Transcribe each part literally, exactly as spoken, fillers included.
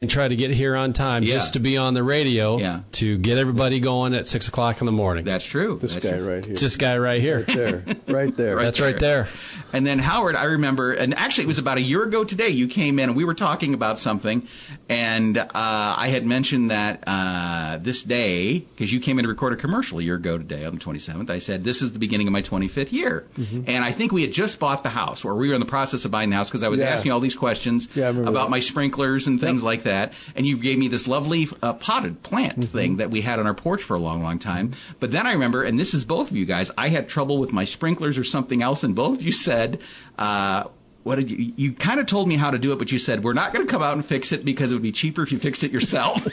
and try to get here on time yeah. just to be on the radio yeah. to get everybody going at six o'clock in the morning. That's true. This That's guy true. right here. This guy right here. Right there. Right there. Right That's there. right there. And then Howard, I remember, and actually it was about a year ago today, you came in and we were talking about something, and uh, I had mentioned that uh, this day, because you came in to record a commercial a year ago today on the twenty-seventh, I said, this is the beginning of my twenty-fifth year. Mm-hmm. And I think we had just bought the house, or we were in the process of buying the house, because I was yeah. asking all these questions yeah, about that. my sprinklers and things yep. like that, and you gave me this lovely uh, potted plant mm-hmm. thing that we had on our porch for a long, long time. But then I remember, and this is both of you guys, I had trouble with my sprinklers or something else, and both of you said, uh, what did you, you kind of told me how to do it, but you said, we're not going to come out and fix it because it would be cheaper if you fixed it yourself.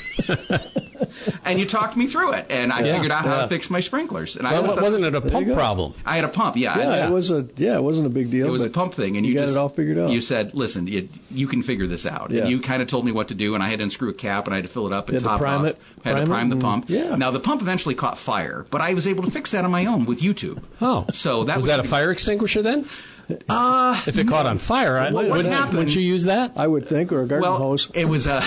And you talked me through it, and I yeah, figured out how yeah. to fix my sprinklers. And well, I thought, wasn't it a pump problem? I had a pump, yeah. Yeah, I, it was a yeah, it wasn't a big deal. It was but a pump thing, and you, you got just it all figured out. You said, "Listen, you, you can figure this out." Yeah. And you kind of told me what to do, and I had to unscrew a cap, and I had to fill it up and You had to top prime off. it, had prime to prime it, the pump. yeah. Now the pump eventually caught fire, but I was able to fix that on my own with YouTube. Oh, so that was, was that a fire extinguisher then? Uh, if it caught on fire, I, what, what wouldn't, happened? Wouldn't you use that? I would think, or a garden well, hose. It was a.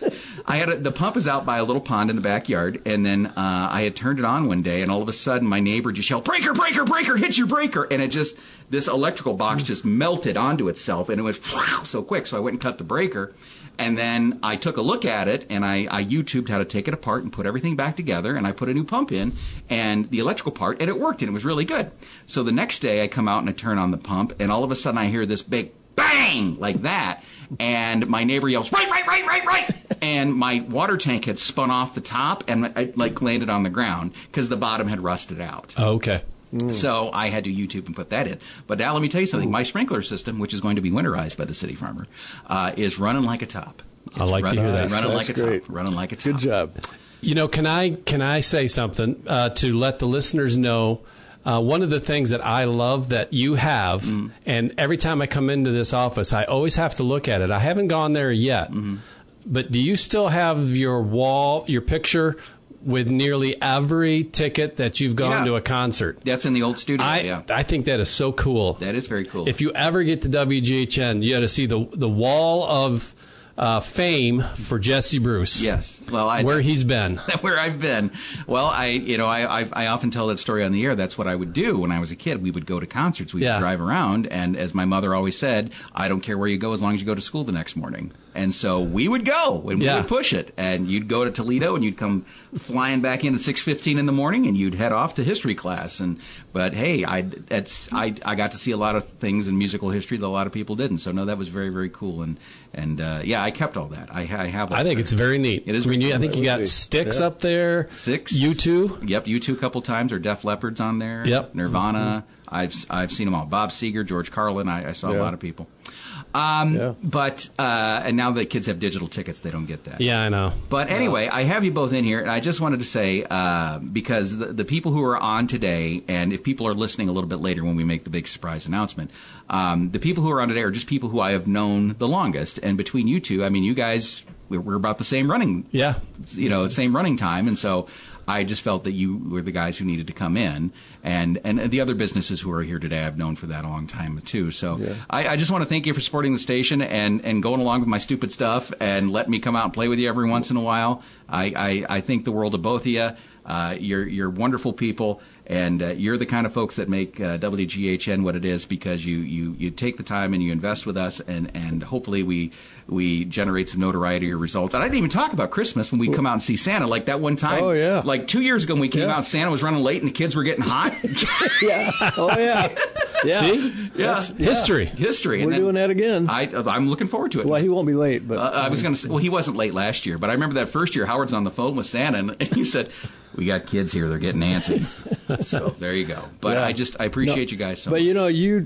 I had a, the pump is out by a little pond in the backyard, and then uh, I had turned it on one day, and all of a sudden my neighbor just yelled, "Breaker, breaker, breaker! Hit your breaker!" And it just this electrical box just melted onto itself, and it was so quick. So I went and cut the breaker, and then I took a look at it, and I, I YouTubed how to take it apart and put everything back together, and I put a new pump in, and the electrical part, and it worked, and it was really good. So the next day I come out and I turn on the pump, and all of a sudden I hear this big bang like that, and my neighbor yells, "Right, right, right, right, right!" And my water tank had spun off the top and I, like landed on the ground because the bottom had rusted out. Oh, okay. Mm. So I had to YouTube and put that in. But now let me tell you something. My sprinkler system, which is going to be winterized by the City Farmer, uh, is running like a top. It's I like running, to hear that. Running That's like a great. top. Running like a top. Good job. You know, can I can I say something uh, to let the listeners know? Uh, one of the things that I love that you have, mm. and every time I come into this office, I always have to look at it. I haven't gone there yet, mm-hmm. but do you still have your wall, your picture with nearly every ticket that you've gone yeah. to a concert? That's in the old studio, I, yeah. I think that is so cool. That is very cool. If you ever get to W G H N, you got to see the the wall of uh, fame for Jesse Bruce. Yes. Well, I, where he's been. Where I've been. Well, I, you know, I, I, I often tell that story on the air. That's what I would do when I was a kid. We would go to concerts. We'd yeah. drive around, and as my mother always said, I don't care where you go as long as you go to school the next morning. And so we would go, and we yeah. would push it. And you'd go to Toledo, and you'd come flying back in at six fifteen in the morning, and you'd head off to history class. And but hey, I that's I I got to see a lot of things in musical history that a lot of people didn't. So no, that was very very cool. And and uh, yeah, I kept all that. I, I have. All I think that. it's very neat. It is. I mean, cool. I think you got Styx yeah. up there. Styx. U two. Yep, U two a couple times. Or Def Leppard's on there. Yep. Nirvana. Mm-hmm. I've I've seen them all. Bob Seger, George Carlin. I, I saw yeah. a lot of people. Um, yeah. But, uh, and now that kids have digital tickets, they don't get that. Yeah, I know. But anyway, I have you both in here, and I just wanted to say, uh, because the, the people who are on today, and if people are listening a little bit later when we make the big surprise announcement, um, the people who are on today are just people who I have known the longest. And between you two, I mean, you guys, we're, we're about the same running, yeah, you know, same running time. And so I just felt that you were the guys who needed to come in, and, and the other businesses who are here today I've known for that a long time too. So yeah. I, I just want to thank you for supporting the station and, and going along with my stupid stuff and letting me come out and play with you every once in a while. I, I, I think the world of both of you. Uh, you're you're wonderful people, and uh, you're the kind of folks that make uh, W G H N what it is because you, you, you take the time and you invest with us, and, and hopefully we we generate some notoriety or results. And I didn't even talk about Christmas when we come out and see Santa, like that one time. Oh, yeah. Like two years ago when we came yeah. out, Santa was running late and the kids were getting hot. yeah. Oh, yeah. Yeah. See? Yeah. History. History. We're and then doing that again. I, I'm looking forward to it. Well, he won't be late, but... Uh, I was going to say, well, he wasn't late last year, but I remember that first year, Howard's on the phone with Santa, and, and you said, we got kids here, they're getting antsy. So there you go. But yeah. I just, I appreciate no, you guys so but, much. But, you know, you,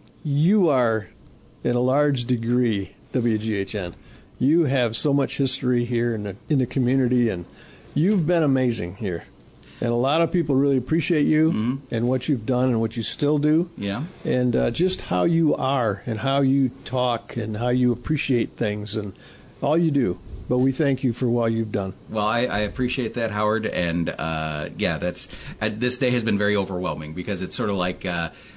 you are, in a large degree, W G H N. You have so much history here in the, in the community, and you've been amazing here. And a lot of people really appreciate you mm-hmm. and what you've done and what you still do. Yeah. And uh, just how you are and how you talk and how you appreciate things and all you do. But we thank you for what you've done. Well, I, I appreciate that, Howard. And, uh, yeah, that's uh, this day has been very overwhelming because it's sort of like, uh,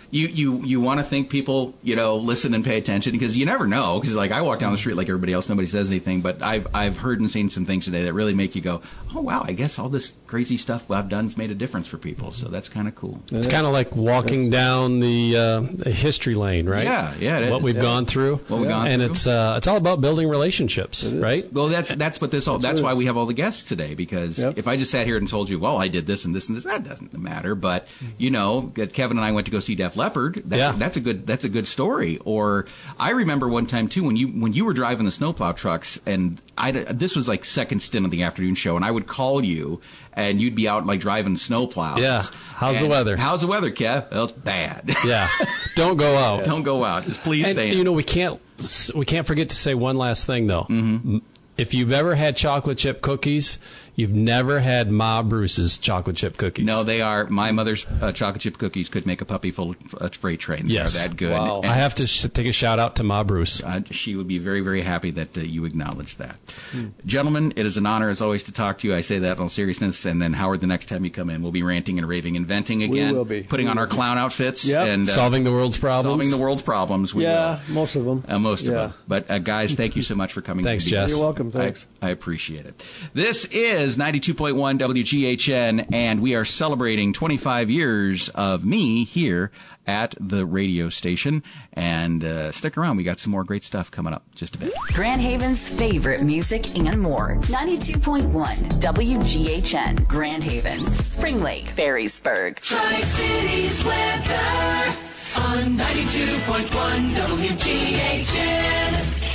you you you want to think people, you know, listen and pay attention, because you never know. Because like I walk down the street like everybody else, nobody says anything. But I've I've heard and seen some things today that really make you go, oh wow, I guess all this crazy stuff I've done's made a difference for people. So that's kind of cool. It's kind of like walking down the, uh, the history lane, right? Yeah, yeah. It what is. we've yeah. gone through, what we've gone and through. it's uh, it's all about building relationships, right? Well, that's that's what this all. That's That's why it. we have all the guests today. Because Yep. if I just sat here and told you, well, I did this and this and this, that doesn't matter. But you know, that Kevin and I went to go see Def Leppard. That's, Yeah. that's a good that's a good story. Or I remember one time too when you when you were driving the snowplow trucks, and I this was like second stint of the afternoon show, and I would call you, and you'd be out like driving snowplows. Yeah. How's the And, weather? How's the weather, Kev? Well, it's bad. Yeah, don't go out. Don't go out. Just please And stay in. you know, we can't we can't forget to say one last thing though. Mm-hmm. If you've ever had chocolate chip cookies, you've never had Ma Bruce's chocolate chip cookies. No, they are. My mother's uh, chocolate chip cookies could make a puppy full of a freight train. Yes. They're that good. Wow. And, I have to sh- take a shout out to Ma Bruce. uh, she would be very, very happy that uh, you acknowledge that. Gentlemen, it is an honor as always to talk to you. I say that in all seriousness. And then, Howard, the next time you come in, we'll be ranting and raving and venting again. will be. Putting We on will our be. clown outfits. Yep. And uh, Solving the world's problems. solving the world's problems. We Yeah, will. most of them. Uh, most of Yeah. them. But, uh, guys, thank you so much for coming. Thanks, to Jess. You're welcome. Thanks. I, I appreciate it. This is ninety-two point one W G H N, and we are celebrating twenty-five years of me here at the radio station. And uh, stick around. We got some more great stuff coming up just a bit. Grand Haven's favorite music and more. ninety-two point one W G H N, Grand Haven, Spring Lake, Ferrysburg. Tri-Cities weather on ninety-two point one W G H N.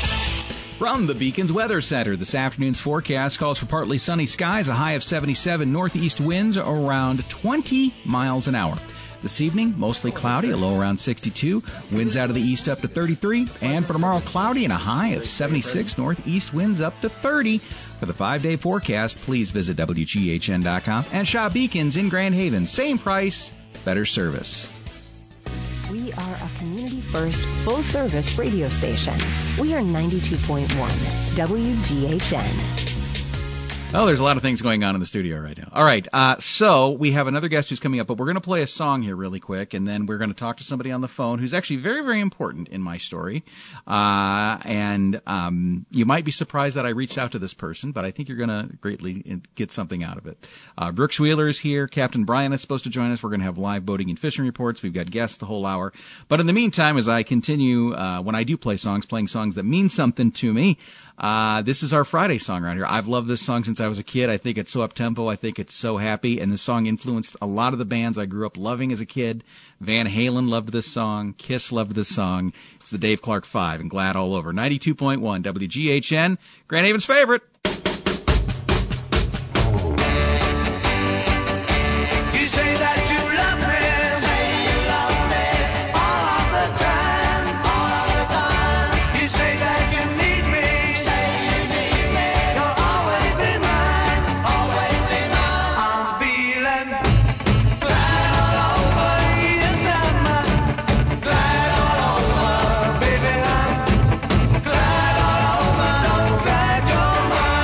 From the Beacons Weather Center, this afternoon's forecast calls for partly sunny skies, a high of seventy-seven, northeast winds around twenty miles an hour. This evening, mostly cloudy, a low around sixty-two, winds out of the east up to thirty-three, and for tomorrow, cloudy and a high of seventy-six, northeast winds up to thirty. For the five-day forecast, please visit W G H N dot com and shop Beacons in Grand Haven. Same price, better service. We are a community-first, full-service radio station. We are ninety-two point one W G H N. Oh, there's a lot of things going on in the studio right now. All right, uh, so we have another guest who's coming up, but we're going to play a song here really quick, and then we're going to talk to somebody on the phone who's actually very, very important in my story. Uh, and um, you might be surprised that I reached out to this person, but I think you're going to greatly get something out of it. Uh, Brooks Wheeler is here. Captain Brian is supposed to join us. We're going to have live boating and fishing reports. We've got guests the whole hour. But in the meantime, as I continue, uh, when I do play songs, playing songs that mean something to me, Uh, this is our Friday song around here. I've loved this song since I was a kid. I think it's so up-tempo. I think it's so happy. And this song influenced a lot of the bands I grew up loving as a kid. Van Halen loved this song. Kiss loved this song. It's the Dave Clark Five and Glad All Over. ninety-two point one W G H N, Grand Haven's favorite. You say that you love me, say you love me all of the time, all of the time. You say that you need me, say you need me. You'll always be mine, always be mine. I'm feeling glad all over, yes I'm glad all over, baby. I'm glad all over, so glad you're mine.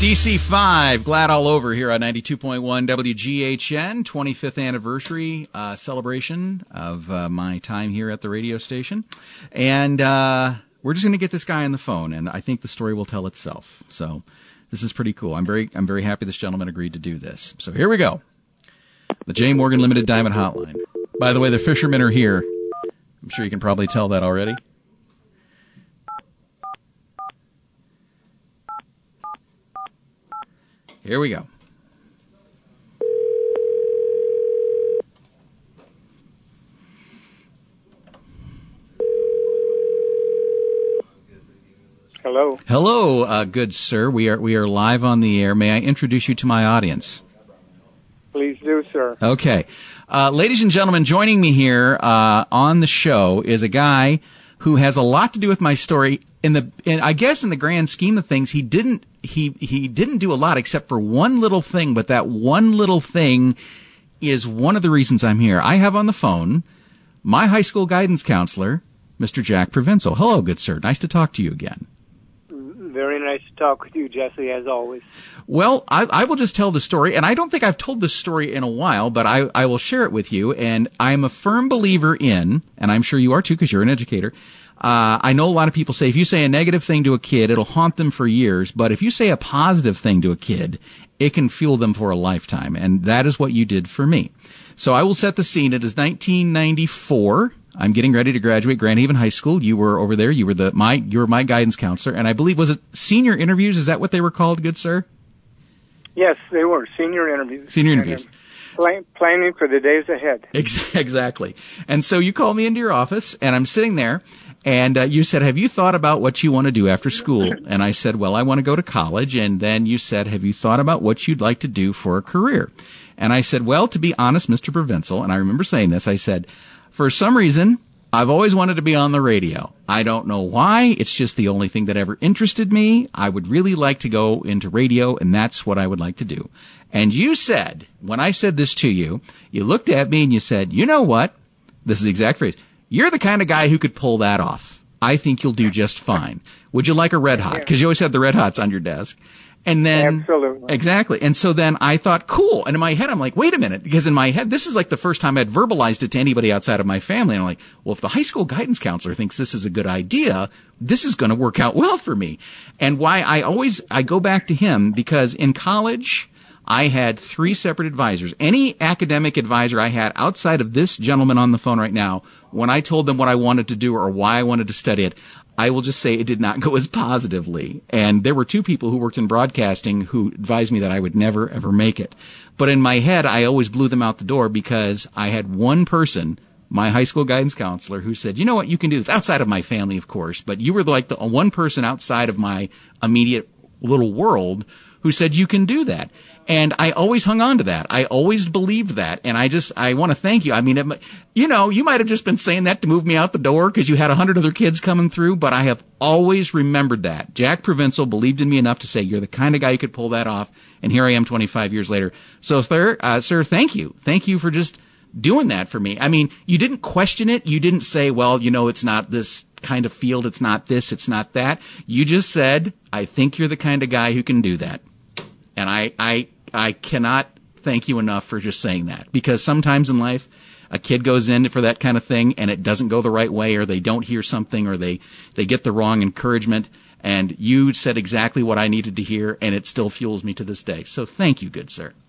D C five, Glad All Over here on ninety-two point one W G H N, twenty-fifth anniversary uh, celebration of uh, my time here at the radio station. And uh, we're just going to get this guy on the phone, and I think the story will tell itself. So this is pretty cool. I'm very I'm very happy this gentleman agreed to do this. So here we go. The J. Morgan Limited Diamond Hotline. By the way, the fishermen are here. I'm sure you can probably tell that already. Here we go. Hello. Hello, uh, good sir. We are we are live on the air. May I introduce you to my audience? Please do, sir. Okay. Uh, ladies and gentlemen, joining me here uh, on the show is a guy who has a lot to do with my story. In the, in, I guess in the grand scheme of things, he didn't, he, he didn't do a lot except for one little thing, but that one little thing is one of the reasons I'm here. I have on the phone my high school guidance counselor, Mister Jack Provenzel. Hello, good sir. Nice to talk to you again. Very nice to talk with you, Jesse, as always. Well, I, I will just tell the story, and I don't think I've told this story in a while, but I, I will share it with you, and I'm a firm believer in, and I'm sure you are too because you're an educator, uh, I know a lot of people say if you say a negative thing to a kid, it'll haunt them for years, but if you say a positive thing to a kid, it can fuel them for a lifetime, and that is what you did for me. So I will set the scene. It is nineteen ninety-four. I'm getting ready to graduate Grand Haven High School. You were over there. You were the my you were my guidance counselor, and I believe was it senior interviews? Is that what they were called, good sir? Yes, they were senior interviews. Senior interviews. Plan- planning for the days ahead. Exactly. And so you called me into your office, and I'm sitting there, and uh, you said, "Have you thought about what you want to do after school?" And I said, "Well, I want to go to college." And then you said, "Have you thought about what you'd like to do for a career?" And I said, "Well, to be honest, Mister Provenzel," and I remember saying this, I said, "For some reason, I've always wanted to be on the radio. I don't know why. It's just the only thing that ever interested me. I would really like to go into radio, and that's what I would like to do." And you said, when I said this to you, you looked at me and you said, "You know what?" This is the exact phrase. "You're the kind of guy who could pull that off. I think you'll do just fine. Would you like a Red Hot?" Because you always had the Red Hots on your desk. And then, Absolutely. Exactly. And so then I thought, cool. And in my head, I'm like, wait a minute. Because in my head, this is like the first time I'd verbalized it to anybody outside of my family. And I'm like, well, if the high school guidance counselor thinks this is a good idea, this is going to work out well for me. And why I always, I go back to him because in college, I had three separate advisors. Any academic advisor I had outside of this gentleman on the phone right now, when I told them what I wanted to do or why I wanted to study it, I will just say it did not go as positively. And there were two people who worked in broadcasting who advised me that I would never, ever make it. But in my head, I always blew them out the door because I had one person, my high school guidance counselor, who said, "You know what, you can do this." Outside of my family, of course, but you were like the one person outside of my immediate little world who said, "You can do that." And I always hung on to that. I always believed that. And I just, I want to thank you. I mean, it, you know, you might have just been saying that to move me out the door because you had a hundred other kids coming through, but I have always remembered that. Jack Provenzel believed in me enough to say, "You're the kind of guy who could pull that off." And here I am twenty-five years later. So, sir, uh, sir, thank you. Thank you for just doing that for me. I mean, you didn't question it. You didn't say, well, you know, it's not this kind of field. It's not this. It's not that. You just said, "I think you're the kind of guy who can do that." And I, I, I cannot thank you enough for just saying that, because sometimes in life a kid goes in for that kind of thing and it doesn't go the right way, or they don't hear something, or they, they get the wrong encouragement, and you said exactly what I needed to hear, and it still fuels me to this day. So thank you, good sir.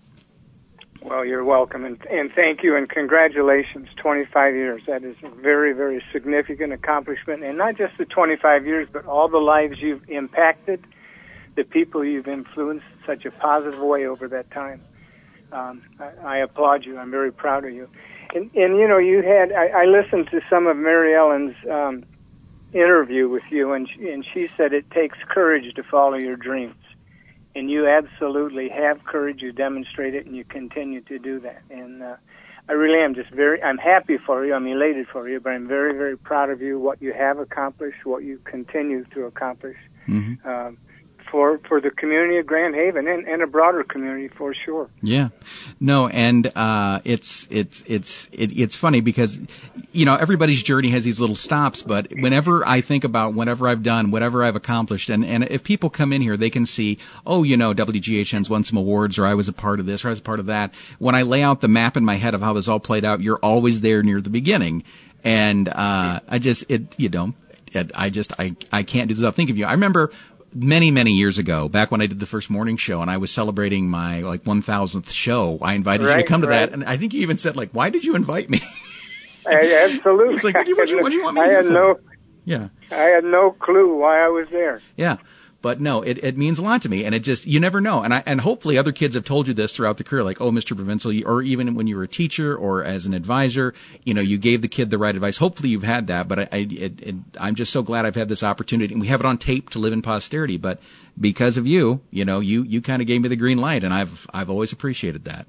Well, you're welcome, and, and thank you, and congratulations, twenty-five years. That is a very, very significant accomplishment, and not just the twenty-five years, but all the lives you've impacted, the people you've influenced in such a positive way over that time. Um, I, I applaud you. I'm very proud of you. And, and you know, you had, I, I listened to some of Mary Ellen's um, interview with you, and she, and she said it takes courage to follow your dreams. And you absolutely have courage. You demonstrate it, and you continue to do that. And uh, I really am just very, I'm happy for you. I'm elated for you, but I'm very, very proud of you, what you have accomplished, what you continue to accomplish. Mm-hmm. Um, for, for the community of Grand Haven and, and a broader community for sure. Yeah, no, and uh, it's it's it's it, it's funny because you know everybody's journey has these little stops, but whenever I think about whatever I've done, whatever I've accomplished, and and if people come in here, they can see, oh, you know, W G H N's won some awards, or I was a part of this, or I was a part of that. When I lay out the map in my head of how this all played out, you're always there near the beginning, and uh, I just it you know. I just, I, I can't do this without thinking of you. I remember many, many years ago, back when I did the first morning show and I was celebrating my, like, one thousandth show, I invited right, you to come to right. that. And I think you even said, like, why did you invite me? I, absolutely. It's like, what do you, what do you, what do you want me to I do had for? no, Yeah. I had no clue why I was there. Yeah. But no, it, it means a lot to me, and it just, you never know. And I, and hopefully other kids have told you this throughout the career, like, oh, Mister Provincial, or even when you were a teacher or as an advisor, you know, you gave the kid the right advice. Hopefully you've had that, but I, I it, it, I'm just so glad I've had this opportunity, and we have it on tape to live in posterity. But because of you, you know, you, you kind of gave me the green light, and I've, I've always appreciated that.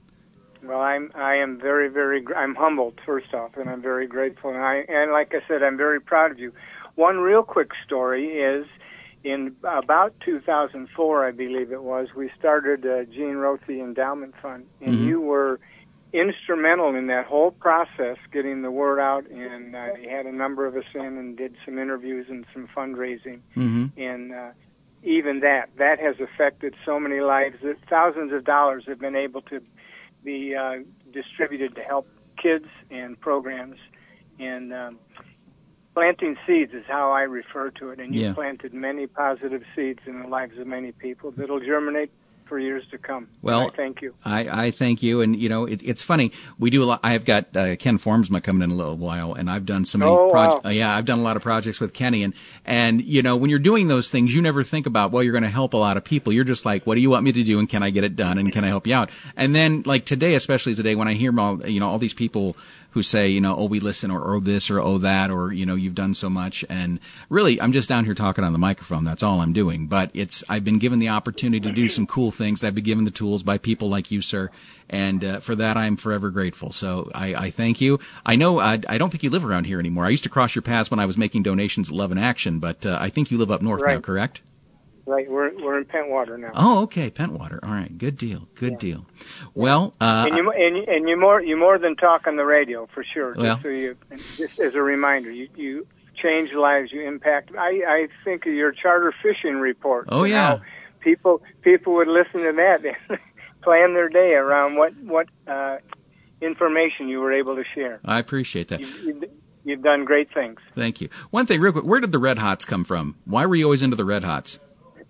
Well, I'm, I am very, very, I'm humbled, first off, and I'm very grateful. And I, and like I said, I'm very proud of you. One real quick story is, in about two thousand four, I believe it was, we started uh, Gene Rothe Endowment Fund, and Mm-hmm. you were instrumental in that whole process, getting the word out, and uh, you had a number of us in and did some interviews and some fundraising, Mm-hmm. and uh, even that, that has affected so many lives that thousands of dollars have been able to be uh, distributed to help kids and programs, and um, planting seeds is how I refer to it, and you Yeah. planted many positive seeds in the lives of many people that'll germinate for years to come. Well, And I thank you. I, I thank you, and you know it, it's funny. We do a lot. I've got uh, Ken Formsma coming in a little while, and I've done so many. Oh, projects. wow. Uh, yeah, I've done a lot of projects with Kenny, and and you know when you're doing those things, you never think about well, you're going to help a lot of people. You're just like, what do you want me to do, and can I get it done, and can I help you out? And then like today, especially today, when I hear all you know all these people who say, you know, oh, we listen, or oh, this, or oh, that, or, you know, you've done so much. And really, I'm just down here talking on the microphone. That's all I'm doing. But it's, I've been given the opportunity to do some cool things. I've been given the tools by people like you, sir. And uh, for that, I'm forever grateful. So I, I thank you. I know, uh, I don't think you live around here anymore. I used to cross your paths when I was making donations at Love in Action, but uh, I think you live up north Right. now, correct? Right, we're we're in Pentwater now. Oh, okay, Pentwater. All right, good deal, good yeah. deal. Well, uh, and you and you, and you more you more than talk on the radio for sure. Well, just so you, just as a reminder, you you change lives, you impact. I I think of your charter fishing report. Oh yeah, how people people would listen to that and plan their day around what what uh, information you were able to share. I appreciate that. You, you, you've done great things. Thank you. One thing, real quick, where did the Red Hots come from? Why were you always into the Red Hots?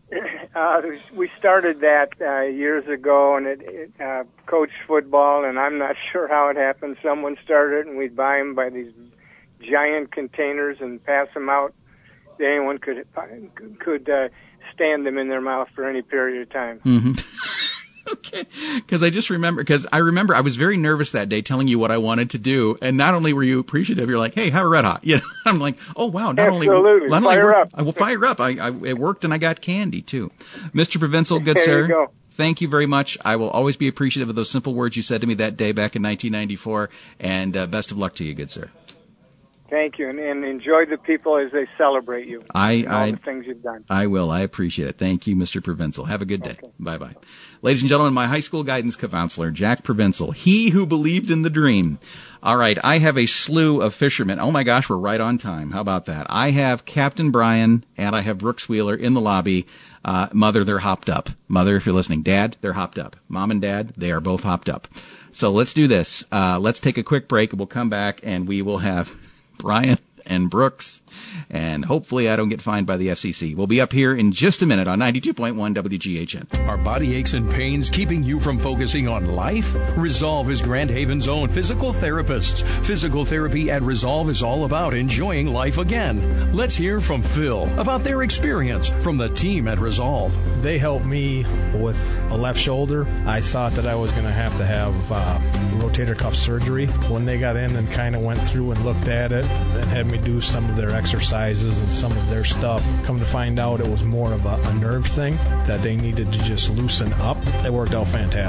Uh, we started that uh, years ago, and it, it uh, coached football, and I'm not sure how it happened. Someone started it, and we'd buy them by these giant containers and pass them out. Anyone could could uh, stand them in their mouth for any period of time. Mm-hmm. Okay, because I just remember, because I remember I was very nervous that day telling you what I wanted to do, and not only were you appreciative, you're like, "Hey, have a Red Hot." You know, I'm like, "Oh wow!" Not Absolutely. only not fire only up. I will fire up. I, I it worked, and I got candy too. Mister Provincial, good there sir. You go. Thank you very much. I will always be appreciative of those simple words you said to me that day back in nineteen ninety-four, and uh, best of luck to you, good sir. Thank you, and, and enjoy the people as they celebrate you. I, and all I, the things you've done. I will. I appreciate it. Thank you, Mister Provincial. Have a good day. Okay. Bye-bye. Ladies and gentlemen, my high school guidance counselor, Jack Provincial, he who believed in the dream. All right, I have a slew of fishermen. Oh, my gosh, we're right on time. How about that? I have Captain Brian, and I have Brooks Wheeler in the lobby. Uh, Mother, they're hopped up. Mother, if you're listening. Dad, they're hopped up. Mom and Dad, they are both hopped up. So let's do this. Uh, let's take a quick break, and we'll come back, and we will have Brian and Brooks, and hopefully I don't get fined by the F C C. We'll be up here in just a minute on ninety-two point one W G H N. Are body aches and pains keeping you from focusing on life? Resolve is Grand Haven's own physical therapists. Physical therapy at Resolve is all about enjoying life again. Let's hear from Phil about their experience from the team at Resolve. They helped me with a left shoulder. I thought that I was going to have to have uh, rotator cuff surgery. When they got in and kind of went through and looked at it and had me do some of their exercises and some of their stuff, come to find out it was more of a, a nerve thing that they needed to just loosen up. It worked out fantastic.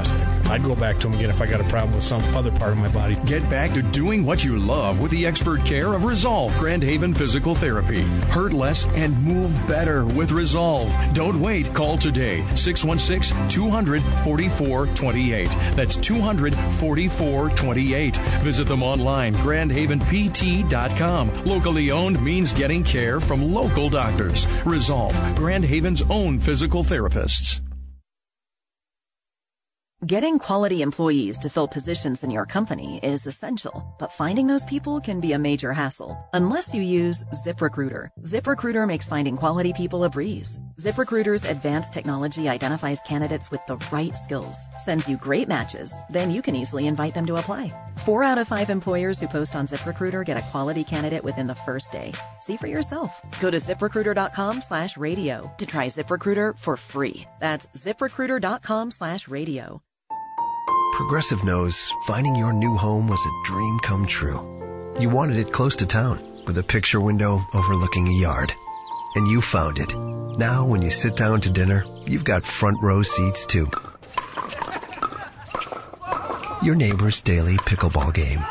I'd go back to them again if I got a problem with some other part of my body. Get back to doing what you love with the expert care of Resolve Grand Haven Physical Therapy. Hurt less and move better with Resolve. Don't wait. Call today. six one six, two hundred, forty-four twenty-eight. That's two hundred, forty-four twenty-eight. Visit them online, grand haven p t dot com. Locally owned means getting care from local doctors. Resolve, Grand Haven's own physical therapists. Getting quality employees to fill positions in your company is essential, but finding those people can be a major hassle unless you use ZipRecruiter. ZipRecruiter makes finding quality people a breeze. ZipRecruiter's advanced technology identifies candidates with the right skills, sends you great matches, then you can easily invite them to apply. Four out of five employers who post on ZipRecruiter get a quality candidate within the first day. See for yourself. Go to ZipRecruiter.com slash radio to try ZipRecruiter for free. That's ZipRecruiter.com slash radio. Progressive knows finding your new home was a dream come true. You wanted it close to town, with a picture window overlooking a yard. And you found it. Now when you sit down to dinner, you've got front row seats too. Your neighbor's daily pickleball game.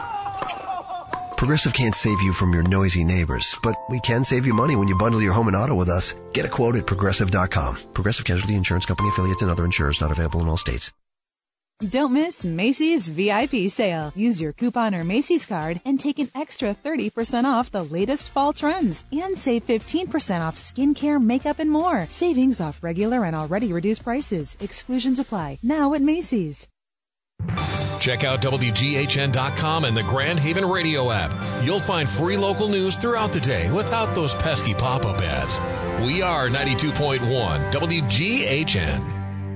Progressive can't save you from your noisy neighbors, but we can save you money when you bundle your home and auto with us. Get a quote at Progressive dot com. Progressive Casualty Insurance Company affiliates and other insurers not available in all states. Don't miss Macy's V I P sale. Use your coupon or Macy's card and take an extra thirty percent off the latest fall trends and save fifteen percent off skincare, makeup, and more. Savings off regular and already reduced prices. Exclusions apply. Now at Macy's. Check out W G H N dot com and the Grand Haven Radio app. You'll find free local news throughout the day without those pesky pop-up ads. We are ninety-two point one W G H N.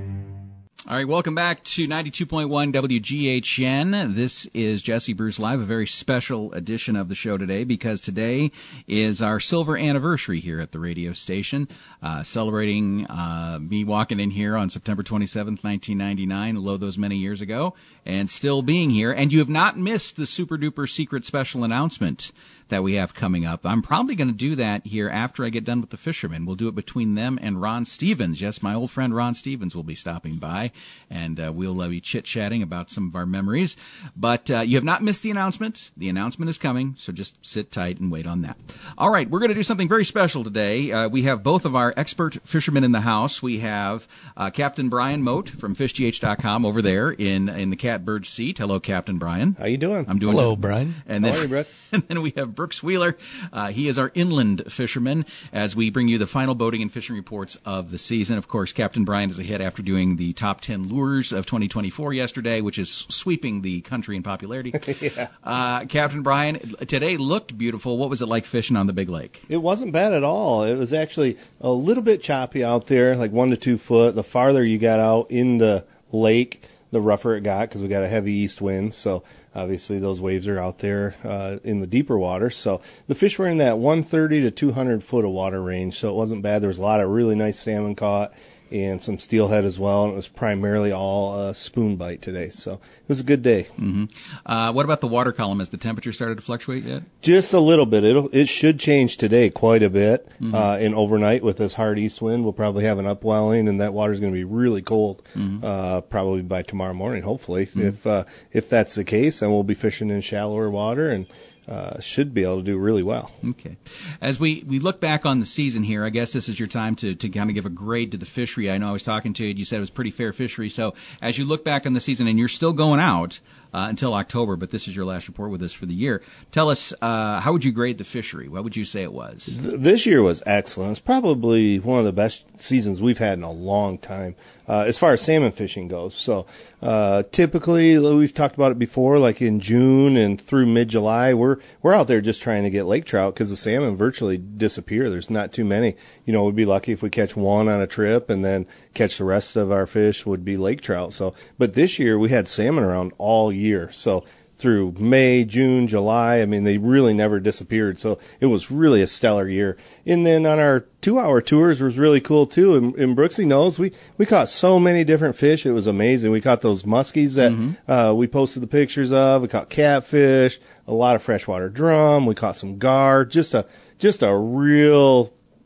All right, welcome back to ninety-two point one W G H N. This is Jesse Bruce Live, a very special edition of the show today because today is our silver anniversary here at the radio station, uh, celebrating uh, me walking in here on September twenty-seventh, nineteen ninety-nine, lo those many years ago, and still being here. And you have not missed the super-duper secret special announcement that we have coming up. I'm probably going to do that here after I get done with the fishermen. We'll do it between them and Ron Stevens. Yes, my old friend Ron Stevens will be stopping by, and uh, we'll uh, be chit-chatting about some of our memories. But uh, you have not missed the announcement. The announcement is coming, so just sit tight and wait on that. All right, we're going to do something very special today. Uh, we have both of our expert fishermen in the house. We have uh, Captain Brian Mote from fish g h dot com over there in in the catbird seat. Hello, Captain Brian. How you doing? I'm doing Hello, good. Brian. And then, How are you, Brooks? And then we have Brooks Wheeler. Uh, he is our inland fisherman as we bring you the final boating and fishing reports of the season. Of course, Captain Brian is ahead after doing the top ten lures of twenty twenty-four yesterday, which is sweeping the country in popularity. yeah. uh, Captain Brian, today looked beautiful. What was it like fishing on the big lake? It wasn't bad at all. It was actually a little bit choppy out there, like one to two foot. The farther you got out in the lake, the rougher it got because we got a heavy east wind. So obviously those waves are out there uh, in the deeper water. So the fish were in that one thirty to two hundred foot of water range. So it wasn't bad. There was a lot of really nice salmon caught and some steelhead as well. And it was primarily all uh, spoon bite today. So it was a good day. Mm-hmm. Uh, what about the water column? Has the temperature started to fluctuate yet? Just a little bit. It'll, it should change today quite a bit. Mm-hmm. Uh, and overnight with this hard east wind, we'll probably have an upwelling, and that water's going to be really cold. Mm-hmm. Uh, probably by tomorrow morning, hopefully. Mm-hmm. If uh, if that's the case, then we'll be fishing in shallower water and uh, should be able to do really well. Okay. As we, we look back on the season here, I guess this is your time to, to kind of give a grade to the fishery. I know I was talking to you, you said it was pretty fair fishery. So as you look back on the season, and you're still going out uh, until October, but this is your last report with us for the year, tell us, uh, how would you grade the fishery? What would you say it was? Th- this year was excellent. It's probably one of the best seasons we've had in a long time. Uh, as far as salmon fishing goes. So, uh, typically, we've talked about it before, like in June and through mid-July, we're, we're out there just trying to get lake trout because the salmon virtually disappear. There's not too many. You know, we'd be lucky if we catch one on a trip and then catch the rest of our fish would be lake trout. So, but this year we had salmon around all year. So, through May, June, July. I mean, they really never disappeared. So it was really a stellar year. And then on our two-hour tours was really cool, too. And, and Brooksy knows we, we caught so many different fish. It was amazing. We caught those muskies that mm-hmm. uh, we posted the pictures of. We caught catfish, a lot of freshwater drum. We caught some gar. Just a, just a real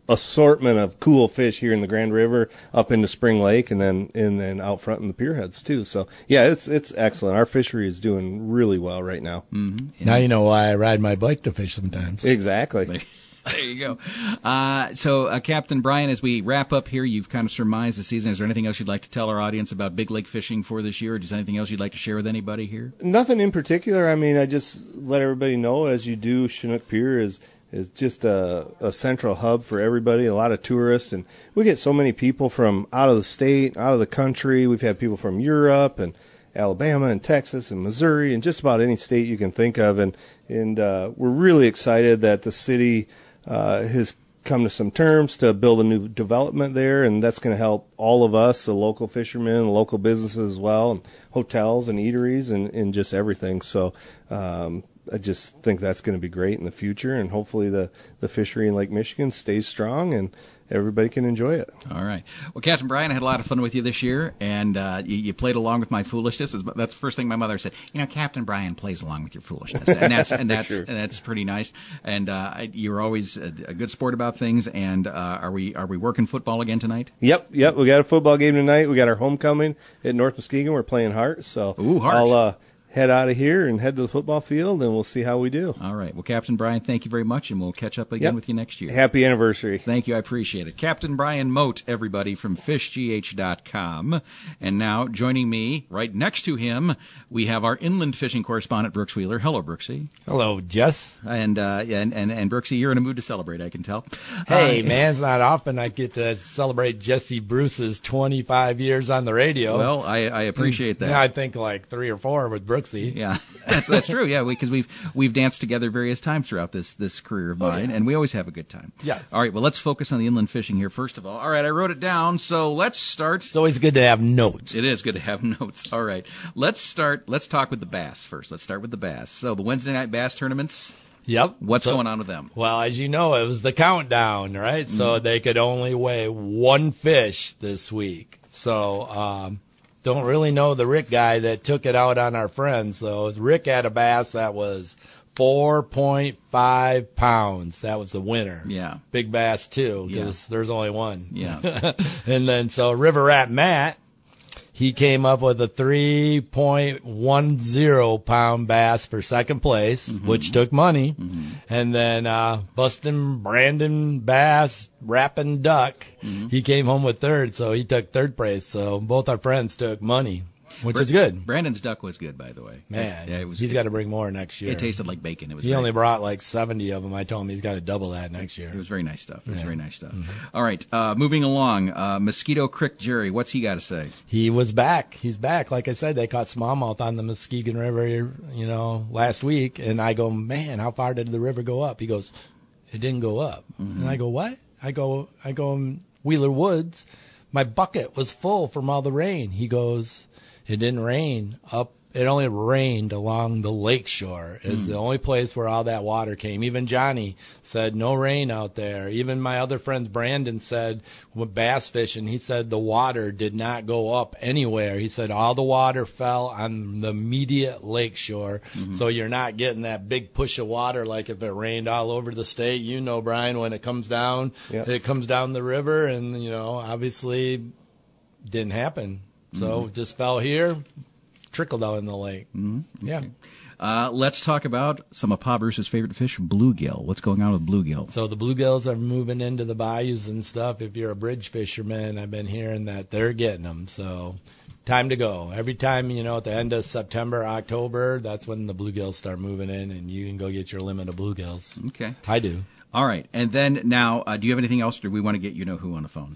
assortment of cool fish here in the Grand River up into Spring Lake and then and then out front in the pier heads too. So yeah, it's it's excellent. Our fishery is doing really well right now. Mm-hmm. Now you know why I ride my bike to fish sometimes. Exactly. There you go. Uh, so, uh, Captain Brian, as we wrap up here, you've kind of surmised the season. Is there anything else you'd like to tell our audience about big lake fishing for this year? Or is there anything else you'd like to share with anybody here? Nothing in particular. I mean, I just let everybody know, as you do, Chinook Pier is is just a, a central hub for everybody, a lot of tourists. And we get so many people from out of the state, out of the country. We've had people from Europe and Alabama and Texas and Missouri and just about any state you can think of. And, and uh, we're really excited that the city Uh, has come to some terms to build a new development there, and that's going to help all of us, the local fishermen, the local businesses as well, and hotels and eateries and, and just everything. So um, I just think that's going to be great in the future, and hopefully the, the fishery in Lake Michigan stays strong and everybody can enjoy it. All right. Well, Captain Brian, I had a lot of fun with you this year, and uh, you, you played along with my foolishness. That's the first thing my mother said. You know, Captain Brian plays along with your foolishness, and that's and that's Sure. and that's pretty nice. And uh, I- you're always a, a good sport about things. And uh, are we are we working football again tonight? Yep, yep. We got a football game tonight. We got our homecoming at North Muskegon. We're playing Hart, so Ooh, Hart. I'll uh, head out of here and head to the football field, and we'll see how we do. All right. Well, Captain Brian, thank you very much, and we'll catch up again Yep. with you next year. Happy anniversary. Thank you. I appreciate it. Captain Brian Mote, everybody, from fish g h dot com. And now, joining me, right next to him, we have our inland fishing correspondent, Brooks Wheeler. Hello, Brooksy. Hello, Jess. And, uh, and, and, and Brooksy, you're in a mood to celebrate, I can tell. Hey, Uh, man, it's not often I get to celebrate Jesse Bruce's twenty-five years on the radio. Well, I, I appreciate that. Yeah, I think like three or four with Brooksy. Yeah, that's that's true. Yeah, because we've we've danced together various times throughout this this career of mine, and we always have a good time. Yes. All right. Well, let's focus on the inland fishing here first of all. All right, I wrote it down, so let's start. It's always good to have notes. It is good to have notes. All right, let's start. Let's talk with the bass first. Let's start with the bass. So the Wednesday night bass tournaments. Yep. What's So- going on with them? Well, as you know, it was the countdown, right? So Mm-hmm. they could only weigh one fish this week. So, um, don't really know the Rick guy that took it out on our friends, though. Rick had a bass that was four point five pounds. That was the winner. Yeah. Big bass, too, Yeah. because there's only one. Yeah. And then, so River Rat Matt, he came up with a three point one zero pound bass for second place, Mm-hmm. which took money. And then uh, Bustin' Brandon Bass, Rappin' Duck, Mm-hmm. he came home with third, so he took third place. So both our friends took money, which Bra- is good. Brandon's duck was good, by the way. Man, yeah, it was. he's got to bring more next year. It tasted like bacon. It was. He very- only brought like seventy of them. I told him he's got to double that next year. It was very nice stuff. It was Yeah. very nice stuff. Mm-hmm. All right, uh, moving along. Uh, Mosquito Creek Jerry, what's he got to say? He was back. He's back. Like I said, they caught smallmouth on the Muskegon River, you know, last week. And I go, man, how far did the river go up? He goes, it didn't go up. Mm-hmm. And I go, what? I go, I go, in Wheeler Woods. My bucket was full from all the rain. He goes, it didn't rain up. It only rained along the lake shore. Is Hmm. the only place where all that water came. Even Johnny said no rain out there. Even my other friend Brandon said with bass fishing, he said the water did not go up anywhere. He said all the water fell on the immediate lake shore. Mm-hmm. So you're not getting that big push of water like if it rained all over the state. You know, Brian, when it comes down, Yep. it comes down the river, and you know, obviously didn't happen. So Mm-hmm. just fell here, trickled out in the lake. Mm-hmm. Yeah. Uh, let's talk about some of Pa Bruce's favorite fish, bluegill. What's going on with bluegill? So the bluegills are moving into the bayous and stuff. If you're a bridge fisherman, I've been hearing that they're getting them. So time to go. Every time, you know, at the end of September, October, that's when the bluegills start moving in, and you can go get your limit of bluegills. Okay. I do. All right. And then now, uh, do you have anything else, or do we want to get you know who on the phone?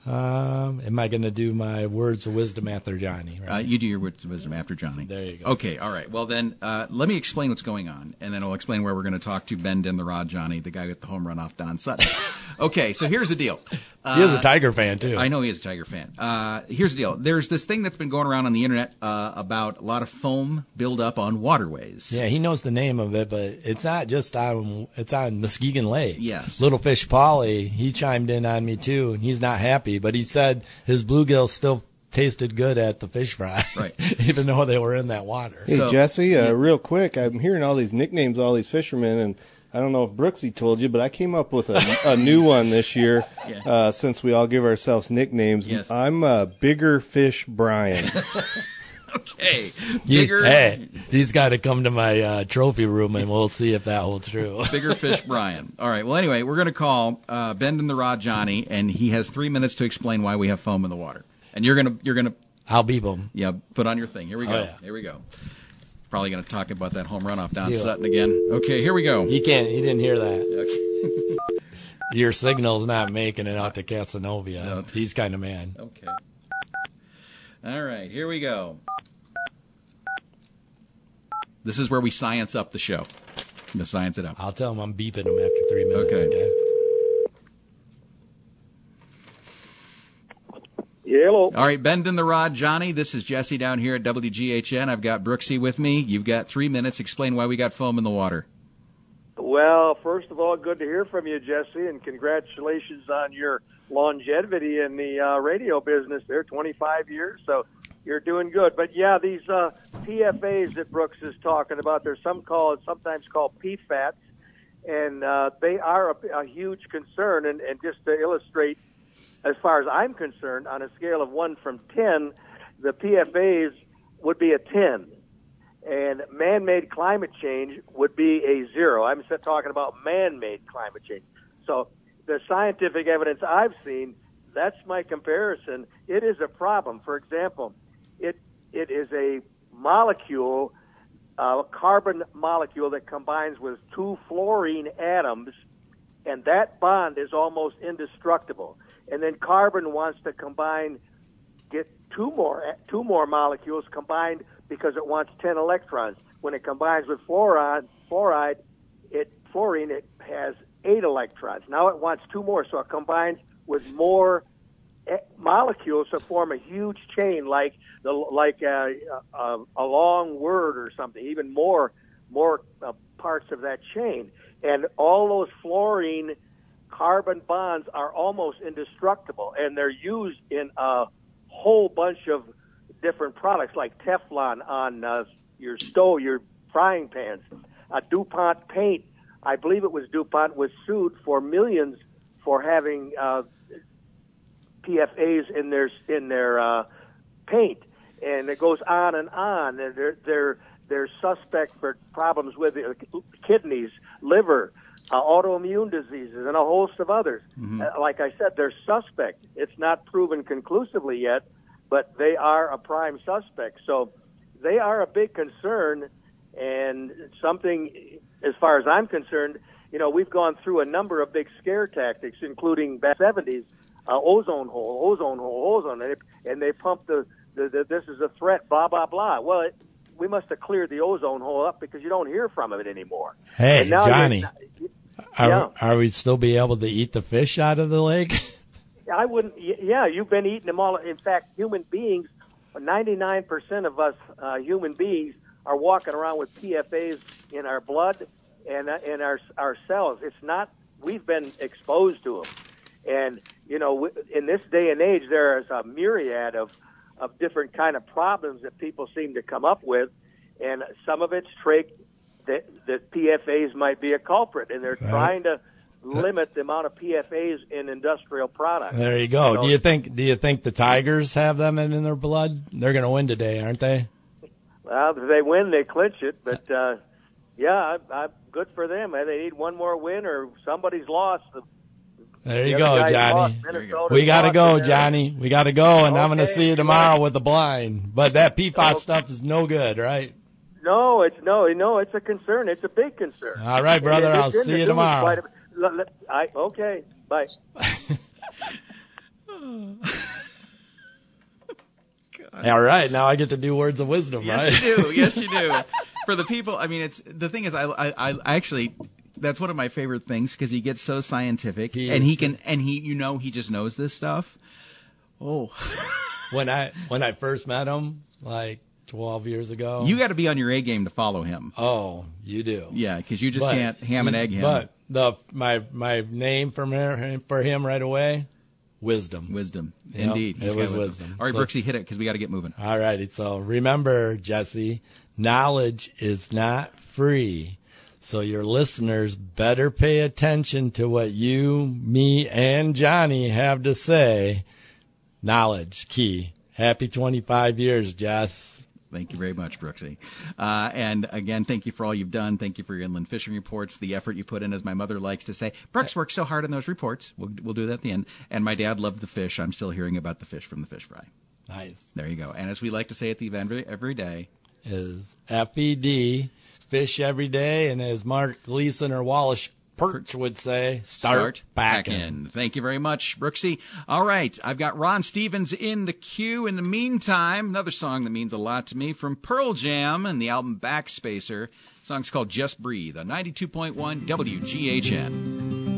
Um, am I going to do my words of wisdom after Johnny? Right? Uh, you do your words of wisdom after Johnny. There you go. Okay, all right. Well, then, uh, let me explain what's going on, and then I'll explain where we're going to talk to Ben Den the Rod Johnny, the guy with the home run off Don Sutton. Okay, so here's the deal. Uh, he is a Tiger fan, too. I know he is a Tiger fan. Uh, here's the deal. There's this thing that's been going around on the internet uh, about a lot of foam buildup on waterways. Yeah, he knows the name of it, but it's not just on, it's on Muskegon Lake. Yes. Little Fish Polly, he chimed in on me too, and he's not happy, but he said his bluegills still tasted good at the fish fry. Right. Even though they were in that water. Hey, So- Jesse, uh, yeah. real quick, I'm hearing all these nicknames, all these fishermen, and I don't know if Brooksy told you, but I came up with a, a new one this year. Yeah. Uh, since we all give ourselves nicknames, Yes. I'm uh, Bigger Fish Brian. Okay. You- Bigger, hey, he's got to come to my uh, trophy room, and we'll see if that holds true. Bigger Fish Brian. All right. Well, anyway, we're going to call uh, Bend in the Rod Johnny, and he has three minutes to explain why we have foam in the water. And you're going to you're going to I'll beep him. Yeah, put on your thing. Here we Oh, go. yeah. Here we go. Probably going to talk about that home run off Don Yeah. Sutton again. Okay, here we go. He can't. He didn't hear that. Okay. Your signal's not making it out to Casanova. He's kind of man. Okay. All right, here we go. This is where we science up the show. I'm going to science it up. I'll tell him I'm beeping him after three minutes. Okay. Okay. Hello. All right, Bend in the Rod, Johnny. This is Jesse down here at W G H N. I've got Brooksy with me. You've got three minutes. Explain why we got foam in the water. Well, first of all, good to hear from you, Jesse, and congratulations on your longevity in the uh, radio business there, twenty-five years. So you're doing good. But, yeah, these uh, P F As that Brooks is talking about, there's some called, sometimes called P FATs, and uh, they are a, a huge concern. And, and just to illustrate, as far as I'm concerned, on a scale of one from ten, the P F As would be a ten. And man-made climate change would be a zero. I'm just talking about man-made climate change. So the scientific evidence I've seen, that's my comparison. It is a problem. For example, it it is a molecule, a carbon molecule that combines with two fluorine atoms, and that bond is almost indestructible. And then carbon wants to combine, get two more two more molecules combined because it wants ten electrons. When it combines with fluoride, fluoride, it fluorine it has eight electrons. Now it wants two more, so it combines with more e- molecules to form a huge chain, like the like a, a, a long word or something. Even more more uh, parts of that chain, and all those fluorine carbon bonds are almost indestructible, and they're used in a whole bunch of different products like Teflon on uh, your stove, your frying pans. Uh, DuPont paint, I believe it was DuPont, was sued for millions for having uh, P F As in their in their uh, paint, and it goes on and on. And they're they're they're suspect for problems with the kidneys, liver, uh, autoimmune diseases, and a host of others. Mm-hmm. Uh, like I said, they're suspect. It's not proven conclusively yet, but they are a prime suspect. So they are a big concern, and something, as far as I'm concerned, you know, we've gone through a number of big scare tactics, including back in the seventies, uh, ozone hole, ozone hole, ozone, and, it, and they pumped the, the, the, this is a threat, blah, blah, blah. Well, it, we must have cleared the ozone hole up because you don't hear from it anymore. Hey, And now Johnny, you're- are, yeah. are we still be able to eat the fish out of the lake? I wouldn't. y- Yeah, you've been eating them all. In fact, human beings, ninety-nine percent of us uh, human beings are walking around with P F As in our blood and uh, in our our cells. It's not. We've been exposed to them, and you know, w- in this day and age, there is a myriad of of different kind of problems that people seem to come up with, and some of it's trach that that P F As might be a culprit, and they're Right. trying to limit the amount of P F As in industrial products. There you go. So- Do you think? Do you think the Tigers have them in, in their blood? They're going to win today, aren't they? Well, if they win, they clinch it. But uh, yeah, I, I, good for them. They need one more win, or somebody's lost. There The you other go, guy's Johnny. lost. Minnesota's We got to lost go, in there. Johnny. We got to go, and I'm going to Okay. see you tomorrow with the blind. But that P FAT Okay. stuff is no good, right? No, it's no, no, it's a concern. It's a big concern. All right, brother. And I'll it's in see the you news tomorrow. quite a bit. L- l- I, okay, bye. All right, now I get to do words of wisdom, Yes, right? you do. Yes, you do. For the people, I mean, it's the thing is, I, I, I actually, that's one of my favorite things because he gets so scientific, He and is he can, and he, you know, he just knows this stuff. Oh, when I when I first met him, like twelve years ago, you got to be on your A game to follow him. Oh, you do. Yeah, because you just But can't ham and he- egg him. But the my my name for him, for him right away, wisdom. Wisdom, Yep, indeed. He's it got was wisdom. All right, So- Brooksy, hit it because we got to get moving. All righty. So remember, Jesse, knowledge is not free. So your listeners better pay attention to what you, me, and Johnny have to say. Knowledge, key. Happy twenty-five years, Jess. Thank you very much, Brooksy. Uh, and again, thank you for all you've done. Thank you for your inland fishing reports, the effort you put in, as my mother likes to say. Brooks works so hard on those reports. We'll, we'll do that at the end. And my dad loved the fish. I'm still hearing about the fish from the fish fry. Nice. There you go. And as we like to say at the event every, every day, is F E D, fish every day. And as Mark Gleason or Wallace Perch would say, start, start back back in. in. Thank you very much, Brooksy. All right, I've got Ron Stevens in the queue. In the meantime, another song that means a lot to me from Pearl Jam and the album Backspacer. The song's called Just Breathe on ninety-two point one W G H N.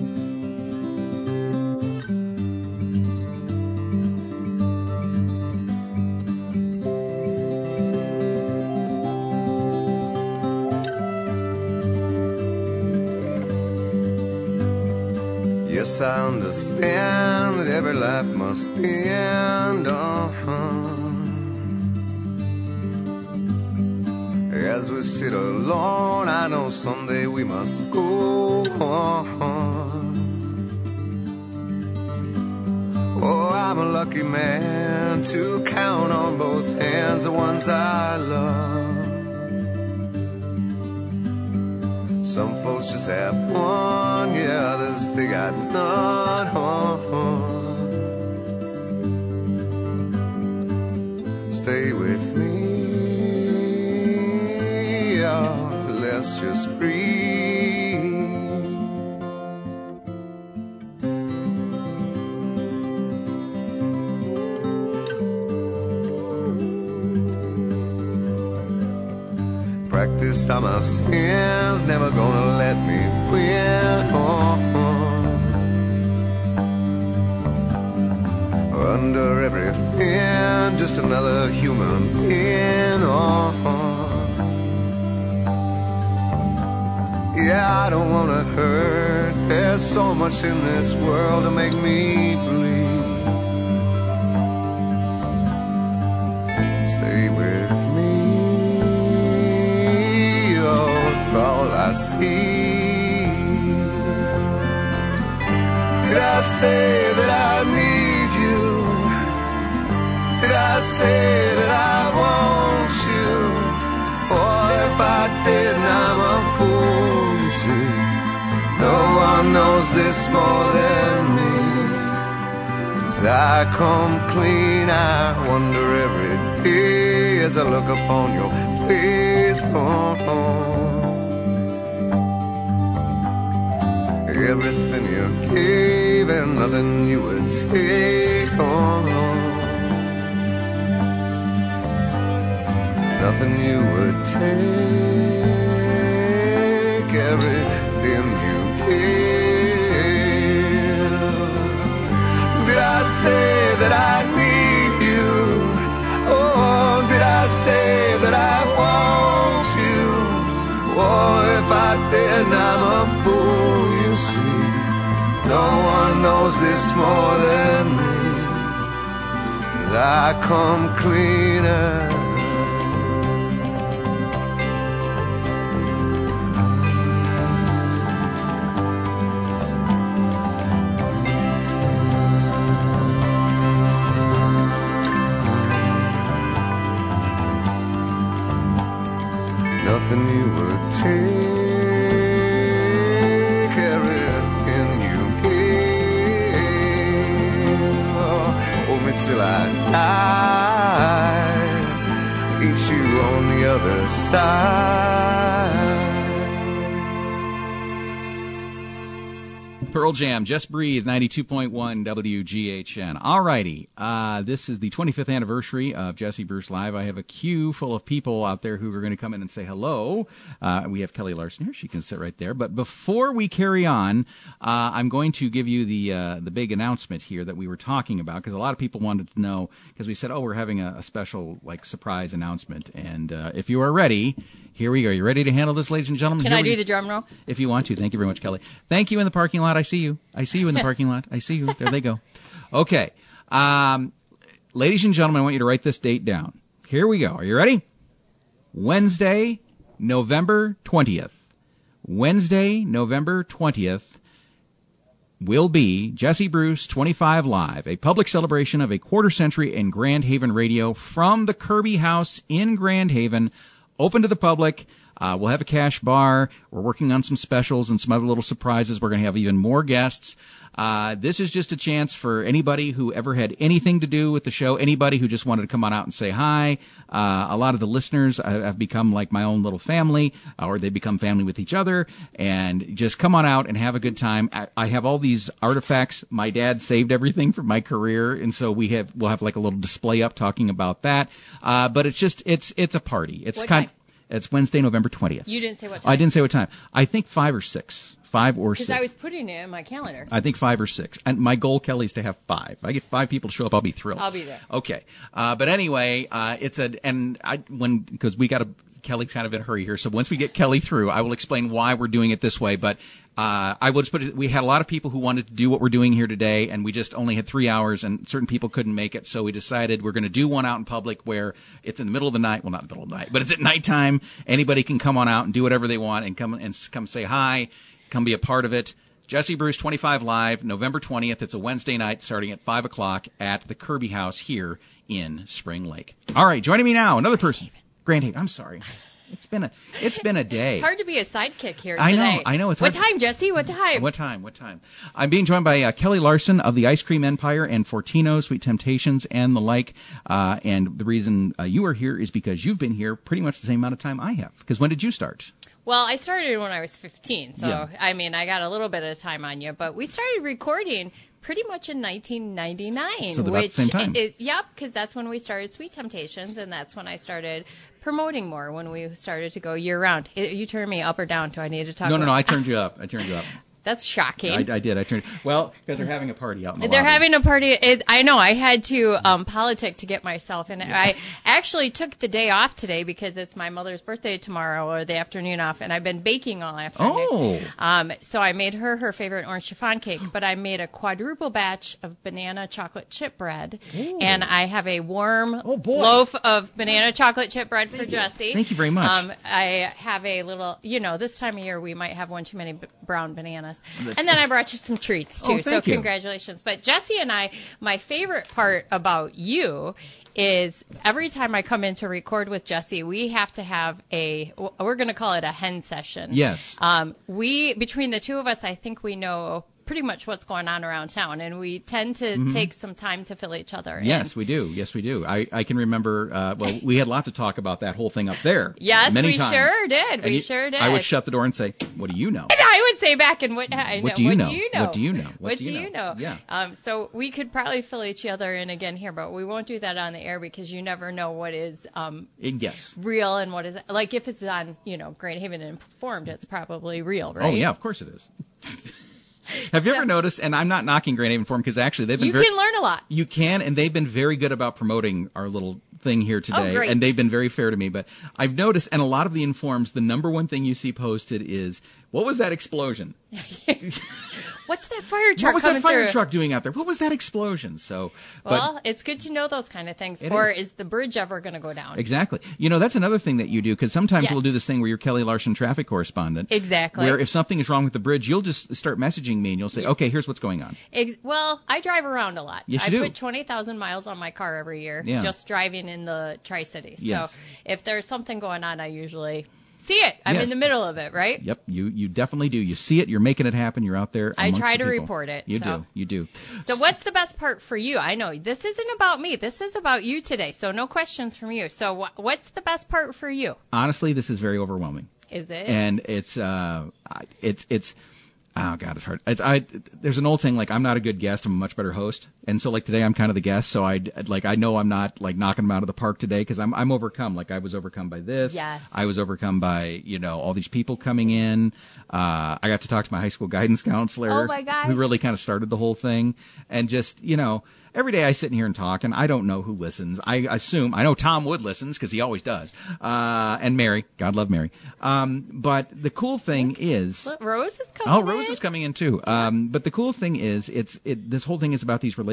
Yes, I understand that every life must end. Uh-huh. As we sit alone, I know someday we must go on. Oh, I'm a lucky man to count on both hands the ones I love. Some folks just have one, yeah, others they got none. Stay with me, oh, let's just breathe. Practiced all my sins, never gonna let me win. Oh, oh. Under everything, just another human being. Oh, oh. Yeah, I don't wanna hurt. There's so much in this world to make me bleed. Stay with me, all I see. Did I say that I need you? Did I say that I want you? Or if I didn't, I'm a fool, you see. No one knows this more than me. As I come clean, I wonder every day as I look upon your face. Oh, oh. Everything you gave and nothing you would take on. Nothing you would take. Everything you gave. Did I say that I need you? Oh, did I say that I want you? Oh, if I didn't, I'm a fool. No one knows this more than me. I come cleaner. Nothing you would take. Till I die, meet you on the other side. Pearl Jam, Just Breathe, ninety-two point one W G H N. All righty. Uh, this is the twenty-fifth anniversary of Jesse Bruce Live. I have a queue full of people out there who are going to come in and say hello. Uh, we have Kelly Larson here. She can sit right there. But before we carry on, uh, I'm going to give you the uh, the big announcement here that we were talking about, because a lot of people wanted to know, because we said, oh, we're having a, a special like surprise announcement. And uh, if you are ready, here we go. You ready to handle this, ladies and gentlemen? Can Here I we do go. the drum roll? If you want to. Thank you very much, Kelly. Thank you in the parking lot. I see you. I see you in the parking lot. I see you. There they go. Okay. Um, ladies and gentlemen, I want you to write this date down. Here we go. Are you ready? Wednesday, November twentieth. Wednesday, November twentieth, will be Jesse Bruce twenty-five Live, a public celebration of a quarter century in Grand Haven radio from the Kirby House in Grand Haven, open to the public. Uh, we'll have a cash bar. We're working on some specials and some other little surprises. We're going to have even more guests. Uh, this is just a chance for anybody who ever had anything to do with the show, anybody who just wanted to come on out and say hi. Uh, a lot of the listeners have become like my own little family, or they become family with each other, and just come on out and have a good time. I, I have all these artifacts. My dad saved everything from my career, and so we have we'll have like a little display up talking about that. Uh, but it's just it's it's a party. It's What kind. time? It's Wednesday, November twentieth. You didn't say what time. I didn't say what time. I think five or six. Five or Because six. I was putting it in my calendar. I think five or six. And my goal, Kelly, is to have five. If I get five people to show up, I'll be thrilled. I'll be there. Okay. Uh, but anyway, uh, it's a, and I, when, because we got to, Kelly's kind of in a hurry here. So once we get Kelly through, I will explain why we're doing it this way. But, uh, I will just put it, we had a lot of people who wanted to do what we're doing here today, and we just only had three hours, and certain people couldn't make it. So we decided we're going to do one out in public where it's in the middle of the night. Well, not in the middle of the night, but it's at nighttime. Anybody can come on out and do whatever they want and come and come say hi. Come be a part of it. Jesse Bruce twenty-five Live, November twentieth. It's a Wednesday night starting at five o'clock at the Kirby House here in Spring Lake. All right, joining me now, another person. Grand Haven. I'm sorry. It's been a it's been a day. It's hard to be a sidekick here I know, today. I know, it's What hard- time, Jesse? What time? What time? What time? I'm being joined by uh, Kelly Larson of the Ice Cream Empire and Fortino, Sweet Temptations, and the like. Uh, and the reason uh, you are here is because you've been here pretty much the same amount of time I have. Because when did you start? Well, I started when I was fifteen, so Yeah. I mean, I got a little bit of time on you, but we started recording pretty much in nineteen ninety-nine. So about the which same time. Is, yep, because that's when we started Sweet Temptations, and that's when I started promoting more, when we started to go year round. It, you turn me up or down? Do I need to talk No, about no, no. I turned you up. I turned you up. That's shocking. I, I did. I turned. Well, because they're having a party out in the They're lobby. having a party. It, I know. I had to um, politic to get myself in. I actually took the day off today because it's my mother's birthday tomorrow, or the afternoon off, and I've been baking all afternoon. Oh. Um, so I made her her favorite orange chiffon cake, but I made a quadruple batch of banana chocolate chip bread, Ooh. and I have a warm loaf of banana chocolate chip bread for Jesse. Thank you very much. Um, I have a little, you know, this time of year we might have one too many b- brown bananas, That's- and then I brought you some treats too. Oh, so thank you. congratulations. But Jesse and I, my favorite part about you is every time I come in to record with Jesse, we have to have a, we're going to call it a hen session. Yes. Um, we, between the two of us, I think we know pretty much what's going on around town, and we tend to Mhm. take some time to fill each other in. Yes, we do. Yes, we do. I, I can remember, uh, well, we had lots of talk about that whole thing up there. Yes, many we times. sure did. And We you- sure did. I would shut the door and say, what do you know? And I would say back, and what, I What know, do you what know? do you know? What do you know? What, do you know? Yeah. Um, so we could probably fill each other in again here, but we won't do that on the air because you never know what is um, Yes. real and what is like if it's on you know Grand Haven Informed, it's probably real, right? Oh, yeah, of course it is. Have you ever noticed, and I'm not knocking Grand Haven Forum because actually they've been You very, can learn a lot. You can, and they've been very good about promoting our little thing here today. Oh, great. And they've been very fair to me. But I've noticed, and a lot of the informs, the number one thing you see posted is, what was that explosion? What's that fire truck What was that coming fire through? truck doing out there? What was that explosion? So, but Well, it's good to know those kind of things. It Or is. is the bridge ever going to go down? exactly. You know, that's another thing that you do, because sometimes Yes. we'll do this thing where you're Kelly Larson traffic correspondent. Exactly. Where if something is wrong with the bridge, you'll just start messaging me and you'll say, okay, here's what's going on. Ex- well, I drive around a lot. Yes, I you do. put twenty thousand miles on my car every year Yeah. just driving in the Tri-Cities. Yes. So if there's something going on, I usually see it. I'm Yes. in the middle of it, right? Yep, you you definitely do. You see it, you're making it happen, you're out there. I amongst try the to people. report it, You so. do, you do. So what's the best part for you? I know this isn't about me. This is about you today. So no questions from you. So wh- what's the best part for you? Honestly, this is very overwhelming. Is it? And it's uh, I- it's it's. Oh God, it's hard. It's, I there's an old saying like I'm not a good guest, I'm a much better host, and so like today I'm kind of the guest, so I like I know I'm not like knocking them out of the park today because I'm I'm overcome. Like I was overcome by this. Yes. I was overcome by you know all these people coming in. Uh, I got to talk to my high school guidance counselor. Oh, my gosh. Who really kind of started the whole thing, and just you know. Every day I sit in here and talk, and I don't know who listens. I assume I know Tom Wood listens because he always does, uh, and Mary. God love Mary. Um, but the cool thing is, Look, Rose is coming oh, Rose in. is coming in too. Um, but the cool thing is, it's it. This whole thing is about these relationships.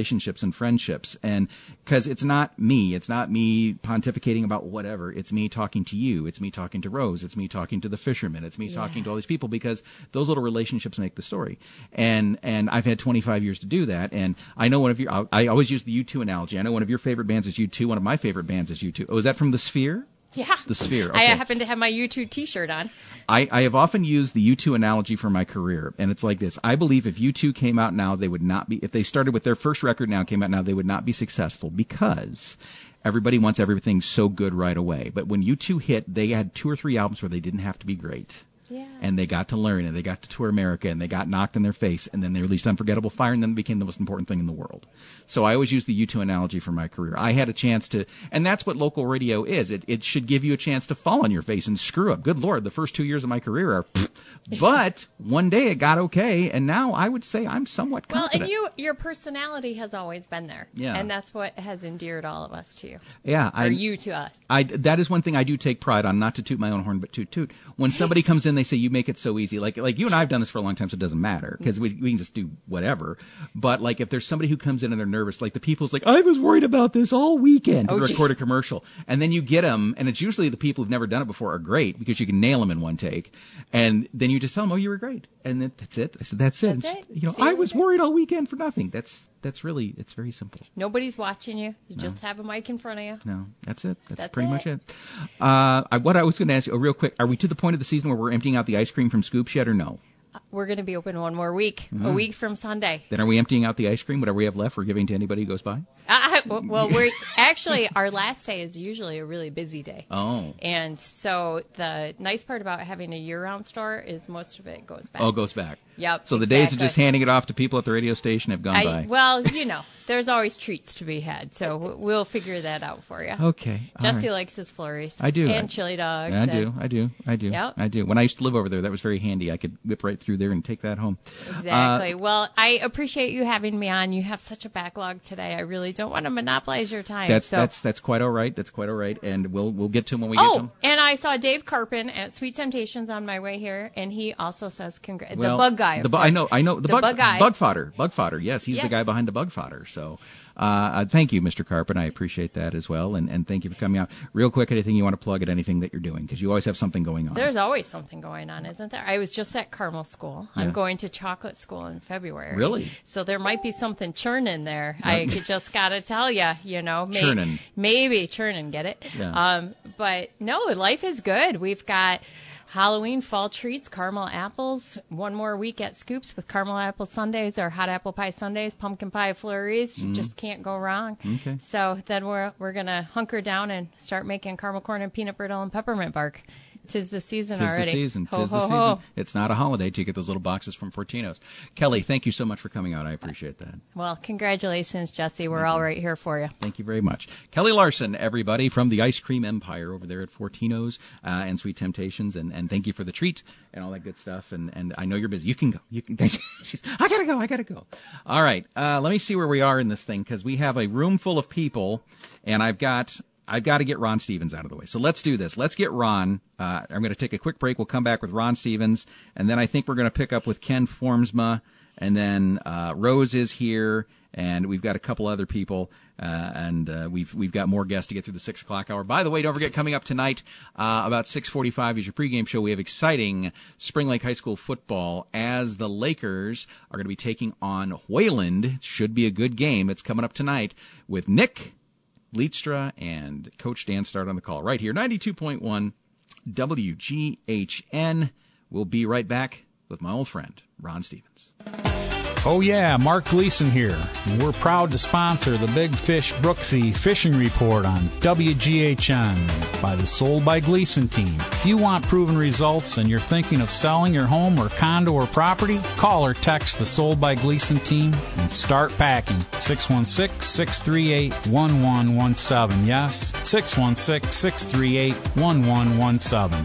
relationships and friendships. And because it's not me, it's not me pontificating about whatever. It's me talking to you. It's me talking to Rose. It's me talking to the fishermen. It's me Yeah. talking to all these people, because those little relationships make the story. And and I've had twenty-five years to do that. And I know one of your, I, I always use the U two analogy. I know one of your favorite bands is U two. One of my favorite bands is U two. Oh, is that from The Sphere? Yeah. The Sphere. I Okay. happen to have my U two T-shirt on. I, I have often used the U two analogy for my career, and it's like this. I believe if U two came out now, they would not be, if they started with their first record now, came out now, they would not be successful, because everybody wants everything so good right away. But when U two hit, they had two or three albums where they didn't have to be great. Yeah. And they got to learn, and they got to tour America, and they got knocked in their face, and then they released Unforgettable Fire, and then it became the most important thing in the world. So I always use the U two analogy for my career. I had a chance to, and that's what local radio is. It it should give you a chance to fall on your face and screw up. Good Lord, the first two years of my career are, pfft. But one day it got okay, and now I would say I'm somewhat Well, confident. and you, your personality has always been there. Yeah. And that's what has endeared all of us to you. Yeah, I, Or you to us. I, that is one thing I do take pride on, not to toot my own horn, but toot toot. When somebody comes in, they say, you make it so easy. Like like you and I have done this for a long time, so it doesn't matter, because we, we can just do whatever. But like if there's somebody who comes in and they're nervous, like the people's like, I was worried about this all weekend to Oh, record geez. a commercial. And then you get them, and it's usually the people who've never done it before are great, because you can nail them in one take. And then you just tell them, oh, you were great. And then that's it. I said, that's it. That's it. You know, See I you was worried all weekend for nothing. That's that's really, it's very simple. Nobody's watching you. You No. just have a mic in front of you. No, that's it. That's, That's pretty it. much it. Uh, I, what I was going to ask you, oh, real quick, are we to the point of the season where we're emptying out the ice cream from Scoops yet, or no? We're going to be open one more week, a Mhm. week from Sunday. Then are we emptying out the ice cream, whatever we have left, we're giving to anybody who goes by? Uh, well, we're actually, our last day is usually a really busy day. Oh. And so the nice part about having a year-round store is most of it goes back. Oh, goes back. Yep. So the days of exactly. just handing it off to people at the radio station have gone I, by. well, you know, there's always treats to be had, so w- we'll figure that out for you. Okay, all Jesse right. likes his flurries. I do. And I- chili dogs. I and- do. I do. I do. Yep. I do. When I used to live over there, that was very handy. I could whip right through there and take that home. Exactly. Uh, well, I appreciate you having me on. You have such a backlog today. I really don't want to monopolize your time. that's so. that's that's quite all right. That's quite all right, and we'll we'll get to them when we get to Oh, them. and I saw Dave Carpin at Sweet Temptations on my way here, and he also says congrats. Well, the bug guy. of The bu- I course. know. I know. The, The bug, bug guy. Bug fodder. Bug fodder. Yes, he's the Yes. guy behind the bug fodder. So, uh, uh, thank you, Mister Carpin. I appreciate that as well, and and thank you for coming out. Real quick, anything you want to plug at anything that you're doing, because you always have something going on. There's always something going on, isn't there? I was just at Carmel School. I'm Yeah. going to chocolate school in February. Really? So there might be something churning there. I could just got to tell you, you know, may- Churnin'. maybe churning, get it? Yeah. Um, but no, life is good. We've got Halloween fall treats, caramel apples. One more week at Scoops with caramel apple sundaes or hot apple pie sundaes, pumpkin pie flurries. You Mhm. just can't go wrong. Okay. So then we're we're gonna hunker down and start making caramel corn and peanut brittle and peppermint bark. Tis the season Tis already. the season. Ho, Tis ho, the season. ho. It's not a holiday till you get those little boxes from Fortino's. Kelly, thank you so much for coming out. I appreciate that. Well, congratulations, Jesse. We're all right here for you. Thank you very much. Kelly Larson, everybody, from the Ice Cream Empire over there at Fortino's uh, and Sweet Temptations. And, and thank you for the treat and all that good stuff. And, and I know you're busy. You can go. You can. She's, I got to go. I got to go. All right. Uh, let me see where we are in this thing, because we have a room full of people, and I've got... I've got to get Ron Stevens out of the way. So let's do this. Let's get Ron. Uh, I'm going to take a quick break. We'll come back with Ron Stevens, and then I think we're going to pick up with Ken Formsma, and then uh, Rose is here, and we've got a couple other people, uh, and uh, we've we've got more guests to get through the six o'clock hour. By the way, don't forget, coming up tonight uh, about six forty-five is your pregame show. We have exciting Spring Lake High School football as the Lakers are going to be taking on Wayland. Should be a good game. It's coming up tonight with Nick Leedstra and Coach Dan Start on the call right here, ninety-two point one W G H N. We'll be right back with my old friend, Ron Stevens. Oh yeah, Mark Gleason here. And we're proud to sponsor the Big Fish Brooksy Fishing Report on W G H N by the Sold by Gleason team. If you want proven results and you're thinking of selling your home or condo or property, call or text the Sold by Gleason team and start packing. six one six, six three eight, one one one seven. Yes, six one six, six three eight, one one one seven.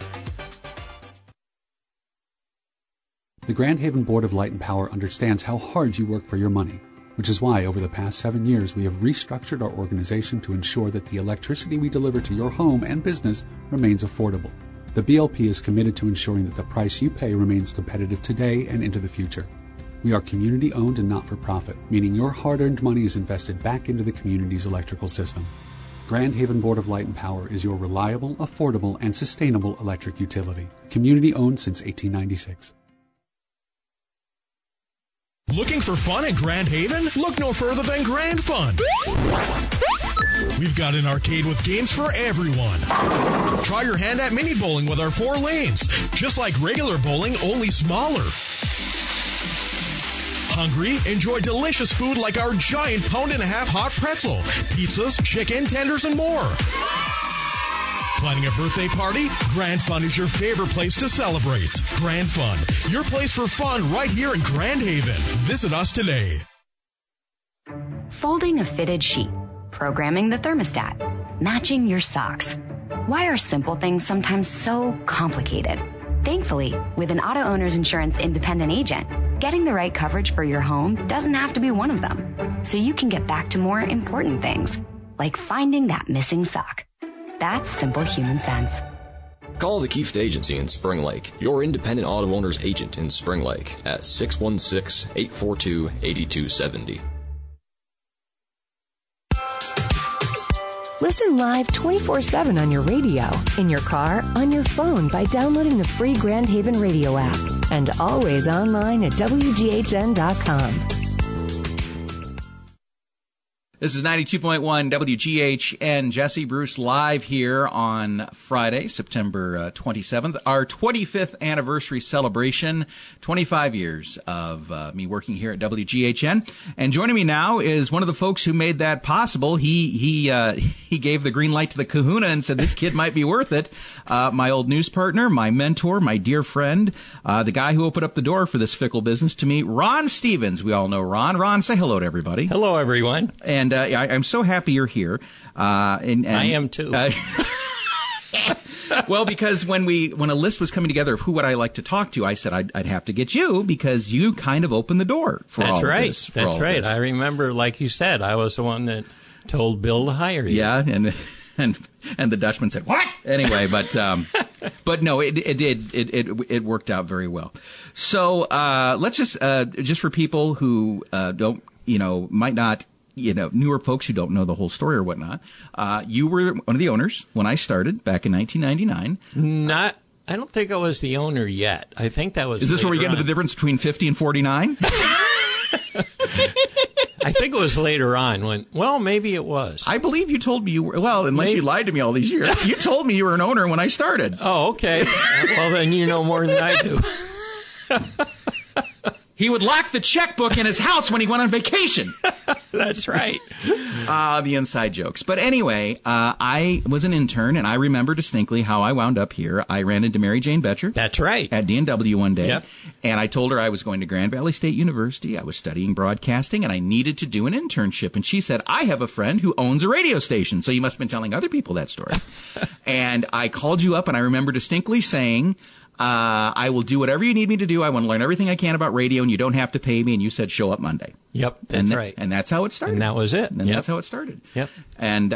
The Grand Haven Board of Light and Power understands how hard you work for your money, which is why over the past seven years we have restructured our organization to ensure that the electricity we deliver to your home and business remains affordable. The B L P is committed to ensuring that the price you pay remains competitive today and into the future. We are community-owned and not-for-profit, meaning your hard-earned money is invested back into the community's electrical system. Grand Haven Board of Light and Power is your reliable, affordable, and sustainable electric utility. Community-owned since eighteen ninety-six. Looking for fun at Grand Haven? Look no further than Grand Fun. We've got an arcade with games for everyone. Try your hand at mini bowling with our four lanes. Just like regular bowling, only smaller. Hungry? Enjoy delicious food like our giant pound and a half hot pretzel, pizzas, chicken tenders, and more. Planning a birthday party? Grand Fun is your favorite place to celebrate. Grand Fun, your place for fun right here in Grand Haven. Visit us today. Folding a fitted sheet, programming the thermostat, matching your socks. Why are simple things sometimes so complicated? Thankfully, with an auto owner's insurance independent agent, getting the right coverage for your home doesn't have to be one of them. So you can get back to more important things, like finding that missing sock. That's simple human sense. Call the Kieft Agency in Spring Lake, your independent auto owner's agent in Spring Lake, at six one six, eight four two, eight two seven zero. Listen live twenty-four seven on your radio, in your car, on your phone by downloading the free Grand Haven radio app, and always online at W G H N dot com. This is ninety-two point one W G H N. Jesse Bruce live here on Friday, September uh, twenty-seventh. Our twenty-fifth anniversary celebration, twenty-five years of uh, me working here at W G H N. And joining me now is one of the folks who made that possible. He he uh, he gave the green light to the kahuna and said this kid might be worth it. Uh, my old news partner, my mentor, my dear friend, uh, the guy who opened up the door for this fickle business to me, Ron Stevens. We all know Ron. Ron, say hello to everybody. Hello, everyone. And Uh, I, I'm so happy you're here. Uh, and, and, I am too. Uh, well, because when we when a list was coming together of who would I like to talk to, I said I'd, I'd have to get you because you kind of opened the door for That's all right. of this. For That's all right. Of this. I remember, like you said, I was the one that told Bill to hire you. Yeah, and and and the Dutchman said what? Anyway, but um, but no, it it did it, it it worked out very well. So uh, let's just uh, just for people who uh, don't you know might not. You know, newer folks who don't know the whole story or whatnot. Uh, you were one of the owners when I started back in nineteen ninety-nine. Not, I don't think I was the owner yet. I think that was. Is this where we get on. into the difference between fifty and forty-nine? I think it was later on when, well, maybe it was. I believe you told me you were, well, unless maybe. you lied to me all these years. You told me you were an owner when I started. Oh, okay. Well, then you know more than I do. He would lock the checkbook in his house when he went on vacation. That's right. Uh, the inside jokes. But anyway, uh, I was an intern, and I remember distinctly how I wound up here. I ran into Mary Jane Betcher. That's right. At D and W one day. Yep. And I told her I was going to Grand Valley State University. I was studying broadcasting, and I needed to do an internship. And she said, I have a friend who owns a radio station. So you must have been telling other people that story. And I called you up, and I remember distinctly saying, Uh, I will do whatever you need me to do. I want to learn everything I can about radio, and you don't have to pay me. And you said, show up Monday. Yep, that's and th- right. And that's how it started. And that was it. And yep. that's how it started. Yep. And uh,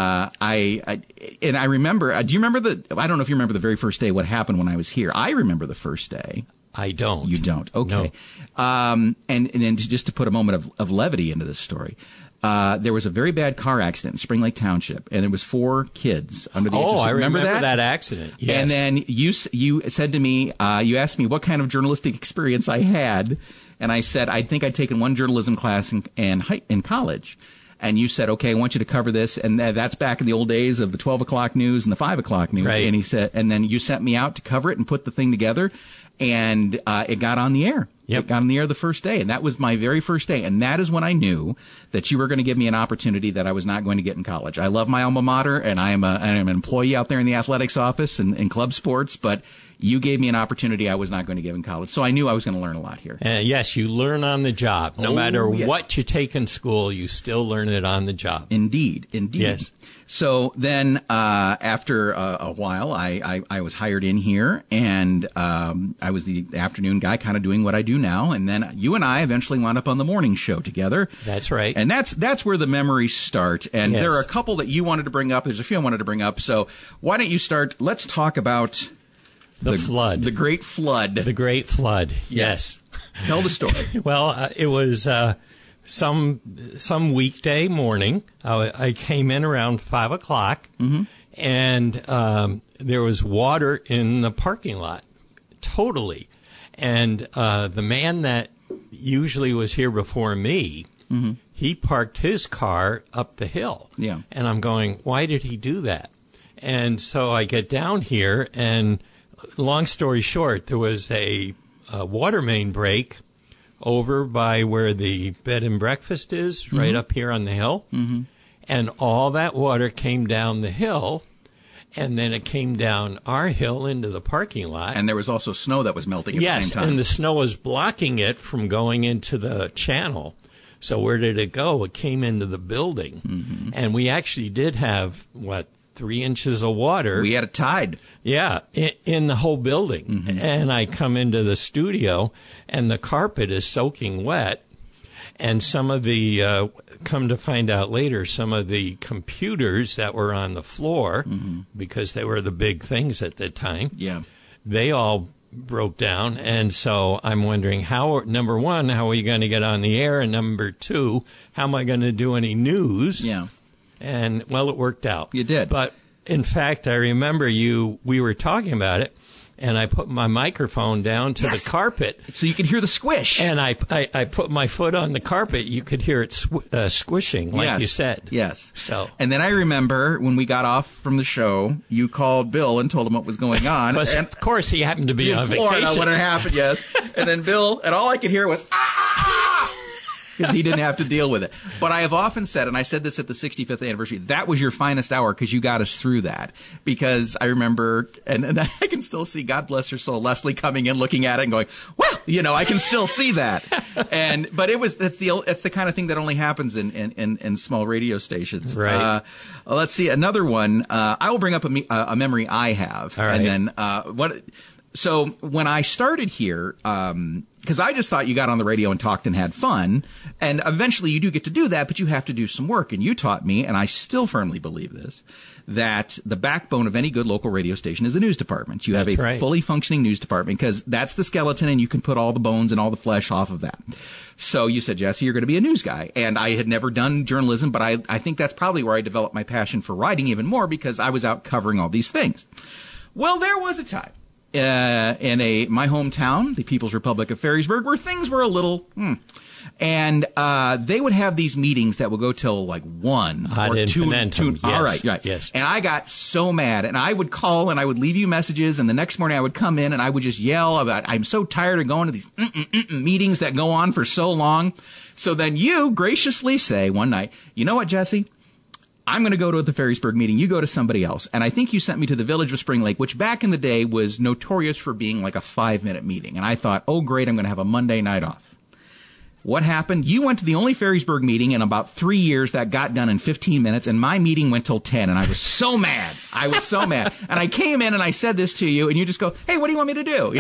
I, I and I remember. Uh, do you remember the? I don't know if you remember the very first day. What happened when I was here? I remember the first day. I don't. You don't. Okay. No. Um, and and then just to put a moment of, of levity into this story. Uh, there was a very bad car accident in Spring Lake Township, and there was four kids under the age of Oh, I remember, remember that? that accident. Yes. And then you s- you said to me, uh, you asked me what kind of journalistic experience I had, and I said I think I'd taken one journalism class in in, high, in college. And you said, okay, I want you to cover this. And th- that's back in the old days of the twelve o'clock news and the five o'clock news. Right. And he said, and then you sent me out to cover it and put the thing together. And uh, it got on the air. Yep. It got on the air the first day. And that was my very first day. And that is when I knew that you were going to give me an opportunity that I was not going to get in college. I love my alma mater, and I am, a, I am an employee out there in the athletics office and in club sports. But you gave me an opportunity I was not going to give in college. So I knew I was going to learn a lot here. Uh, yes, you learn on the job. No Oh, matter yeah. what you take in school, you still learn it on the job. Indeed, indeed. Yes. So then, uh, after uh, a while, I, I, I was hired in here, and um, I was the afternoon guy, kind of doing what I do now. And then you and I eventually wound up on the morning show together. That's right. And that's that's where the memories start. And Yes. there are a couple that you wanted to bring up. There's a few I wanted to bring up. So why don't you start? Let's talk about The, flood. the Great Flood. The Great Flood. Yes. Tell the story. Well, uh, it was uh, some some weekday morning. I, I came in around five o'clock, mm-hmm. and um, there was water in the parking lot, totally. And uh, the man that usually was here before me, mm-hmm. he parked his car up the hill. Yeah. And I'm going, why did he do that? And so I get down here, and long story short, there was a, a water main break over by where the bed and breakfast is, mm-hmm. right up here on the hill. Mm-hmm. And all that water came down the hill, and then it came down our hill into the parking lot. And there was also snow that was melting at yes, the same time. And the snow was blocking it from going into the channel. So where did it go? It came into the building. Mm-hmm. And we actually did have, what, three inches of water. We had a tide. Yeah, in, in the whole building. Mm-hmm. And I come into the studio, and the carpet is soaking wet. And some of the, uh, come to find out later, some of the computers that were on the floor, mm-hmm. because they were the big things at the time, yeah, they all broke down. And so I'm wondering how, number one, how are we going to get on the air? And number two, how am I going to do any news? Yeah. And, well, it worked out. You did. But, in fact, I remember you, we were talking about it, and I put my microphone down to yes. the carpet. So you could hear the squish. And I, I, I put my foot on the carpet. You could hear it sw- uh, squishing, like yes. you said. Yes. So. And then I remember when we got off from the show, you called Bill and told him what was going on. But and of course, he happened to be in on Florida vacation. when it happened, yes. And then Bill, and all I could hear was, ah! Because he didn't have to deal with it. But I have often said, and I said this at the sixty-fifth anniversary, that was your finest hour because you got us through that. Because I remember, and, and I can still see, God bless her soul, Leslie coming in, looking at it and going, well, you know, I can still see that. And, but it was, that's the, that's the kind of thing that only happens in, in, in, in small radio stations. Right. Uh, let's see, another one. Uh, I will bring up a, me, a memory I have. All right. And then, uh, what, so when I started here, um, because I just thought you got on the radio and talked and had fun, and eventually you do get to do that, but you have to do some work. And you taught me, and I still firmly believe this, that the backbone of any good local radio station is a news department. You have That's a right. fully functioning news department because that's the skeleton, and you can put all the bones and all the flesh off of that. So you said, Jesse, you're going to be a news guy. And I had never done journalism, but I, I think that's probably where I developed my passion for writing even more because I was out covering all these things. Well, there was a time. Uh, in a my hometown, the People's Republic of Ferrysburg, where things were a little, hmm. and uh, they would have these meetings that would go till like one Ad or two. infinitum, two yes, all right, right. yes. And I got so mad, and I would call and I would leave you messages, and the next morning I would come in and I would just yell about, I'm so tired of going to these mm-mm, mm-mm meetings that go on for so long. So then you graciously say one night, you know what, Jesse? I'm going to go to the Ferrysburg meeting. You go to somebody else. And I think you sent me to the Village of Spring Lake, which back in the day was notorious for being like a five-minute meeting. And I thought, oh, great, I'm going to have a Monday night off. What happened? You went to the only Ferrysburg meeting in about three years that got done in fifteen minutes, and my meeting went till ten, and I was so mad. I was so mad. And I came in and I said this to you, and you just go, hey, what do you want me to do?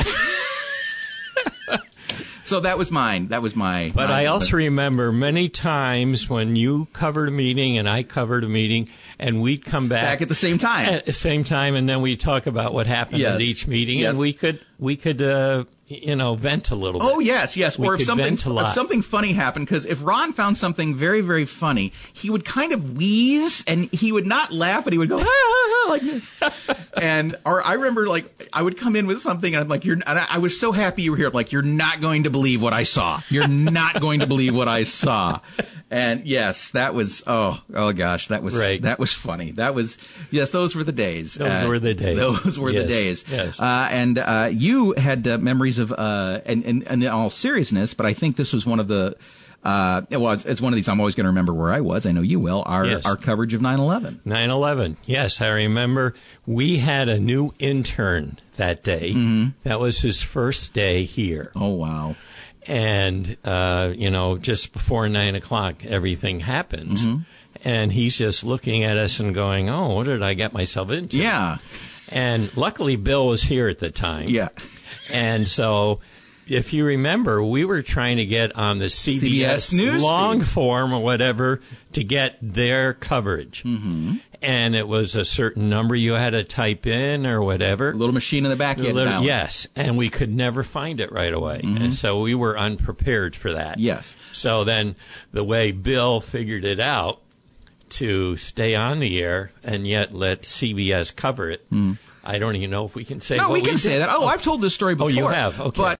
So that was mine. That was my... But my, I also remember many times when you covered a meeting and I covered a meeting, and we'd come back... Back at the same time. At the same time, and then we'd talk about what happened Yes. at each meeting, Yes. and we could, we could uh, you know, vent a little bit. Oh, yes, yes. We or if could something, vent a lot. if something funny happened, because if Ron found something very, very funny, he would kind of wheeze, and he would not laugh, but he would go, ah, ah, ah, like this. And, or I remember, like, I would come in with something, and I'm like, you're, and I, I was so happy you were here. I'm like, you're not going to believe what I saw. You're not going to believe what I saw. And yes, that was, oh, oh gosh, that was, Right. that was funny. That was, yes, those were the days. Those Uh, were the days. Those were Yes. the days. Yes. Uh, and, uh, you had uh, memories of, uh, and, and, and in all seriousness, but I think this was one of the, uh, well, it's, it's one of these I'm always going to remember where I was. I know you will. Our, Yes. our coverage of nine eleven. nine eleven. Yes, I remember we had a new intern that day. Mm-hmm. That was his first day here. Oh, wow. And, uh, you know, just before nine o'clock, everything happens. Mhm. And he's just looking at us and going, oh, what did I get myself into? Yeah. And luckily, Bill was here at the time. Yeah. And so if you remember, we were trying to get on the C B S, C B S News long feed. form or whatever to get their coverage. Mm-hmm. And it was a certain number you had to type in or whatever. A little machine in the back. You had to Little, dial it. yes, and we could never find it right away. Mhm. And so we were unprepared for that. Yes. So then the way Bill figured it out to stay on the air and yet let C B S cover it, Mm. I don't even know if we can say No, what we can did. say that. Oh, I've told this story before. Oh, you have? Okay. But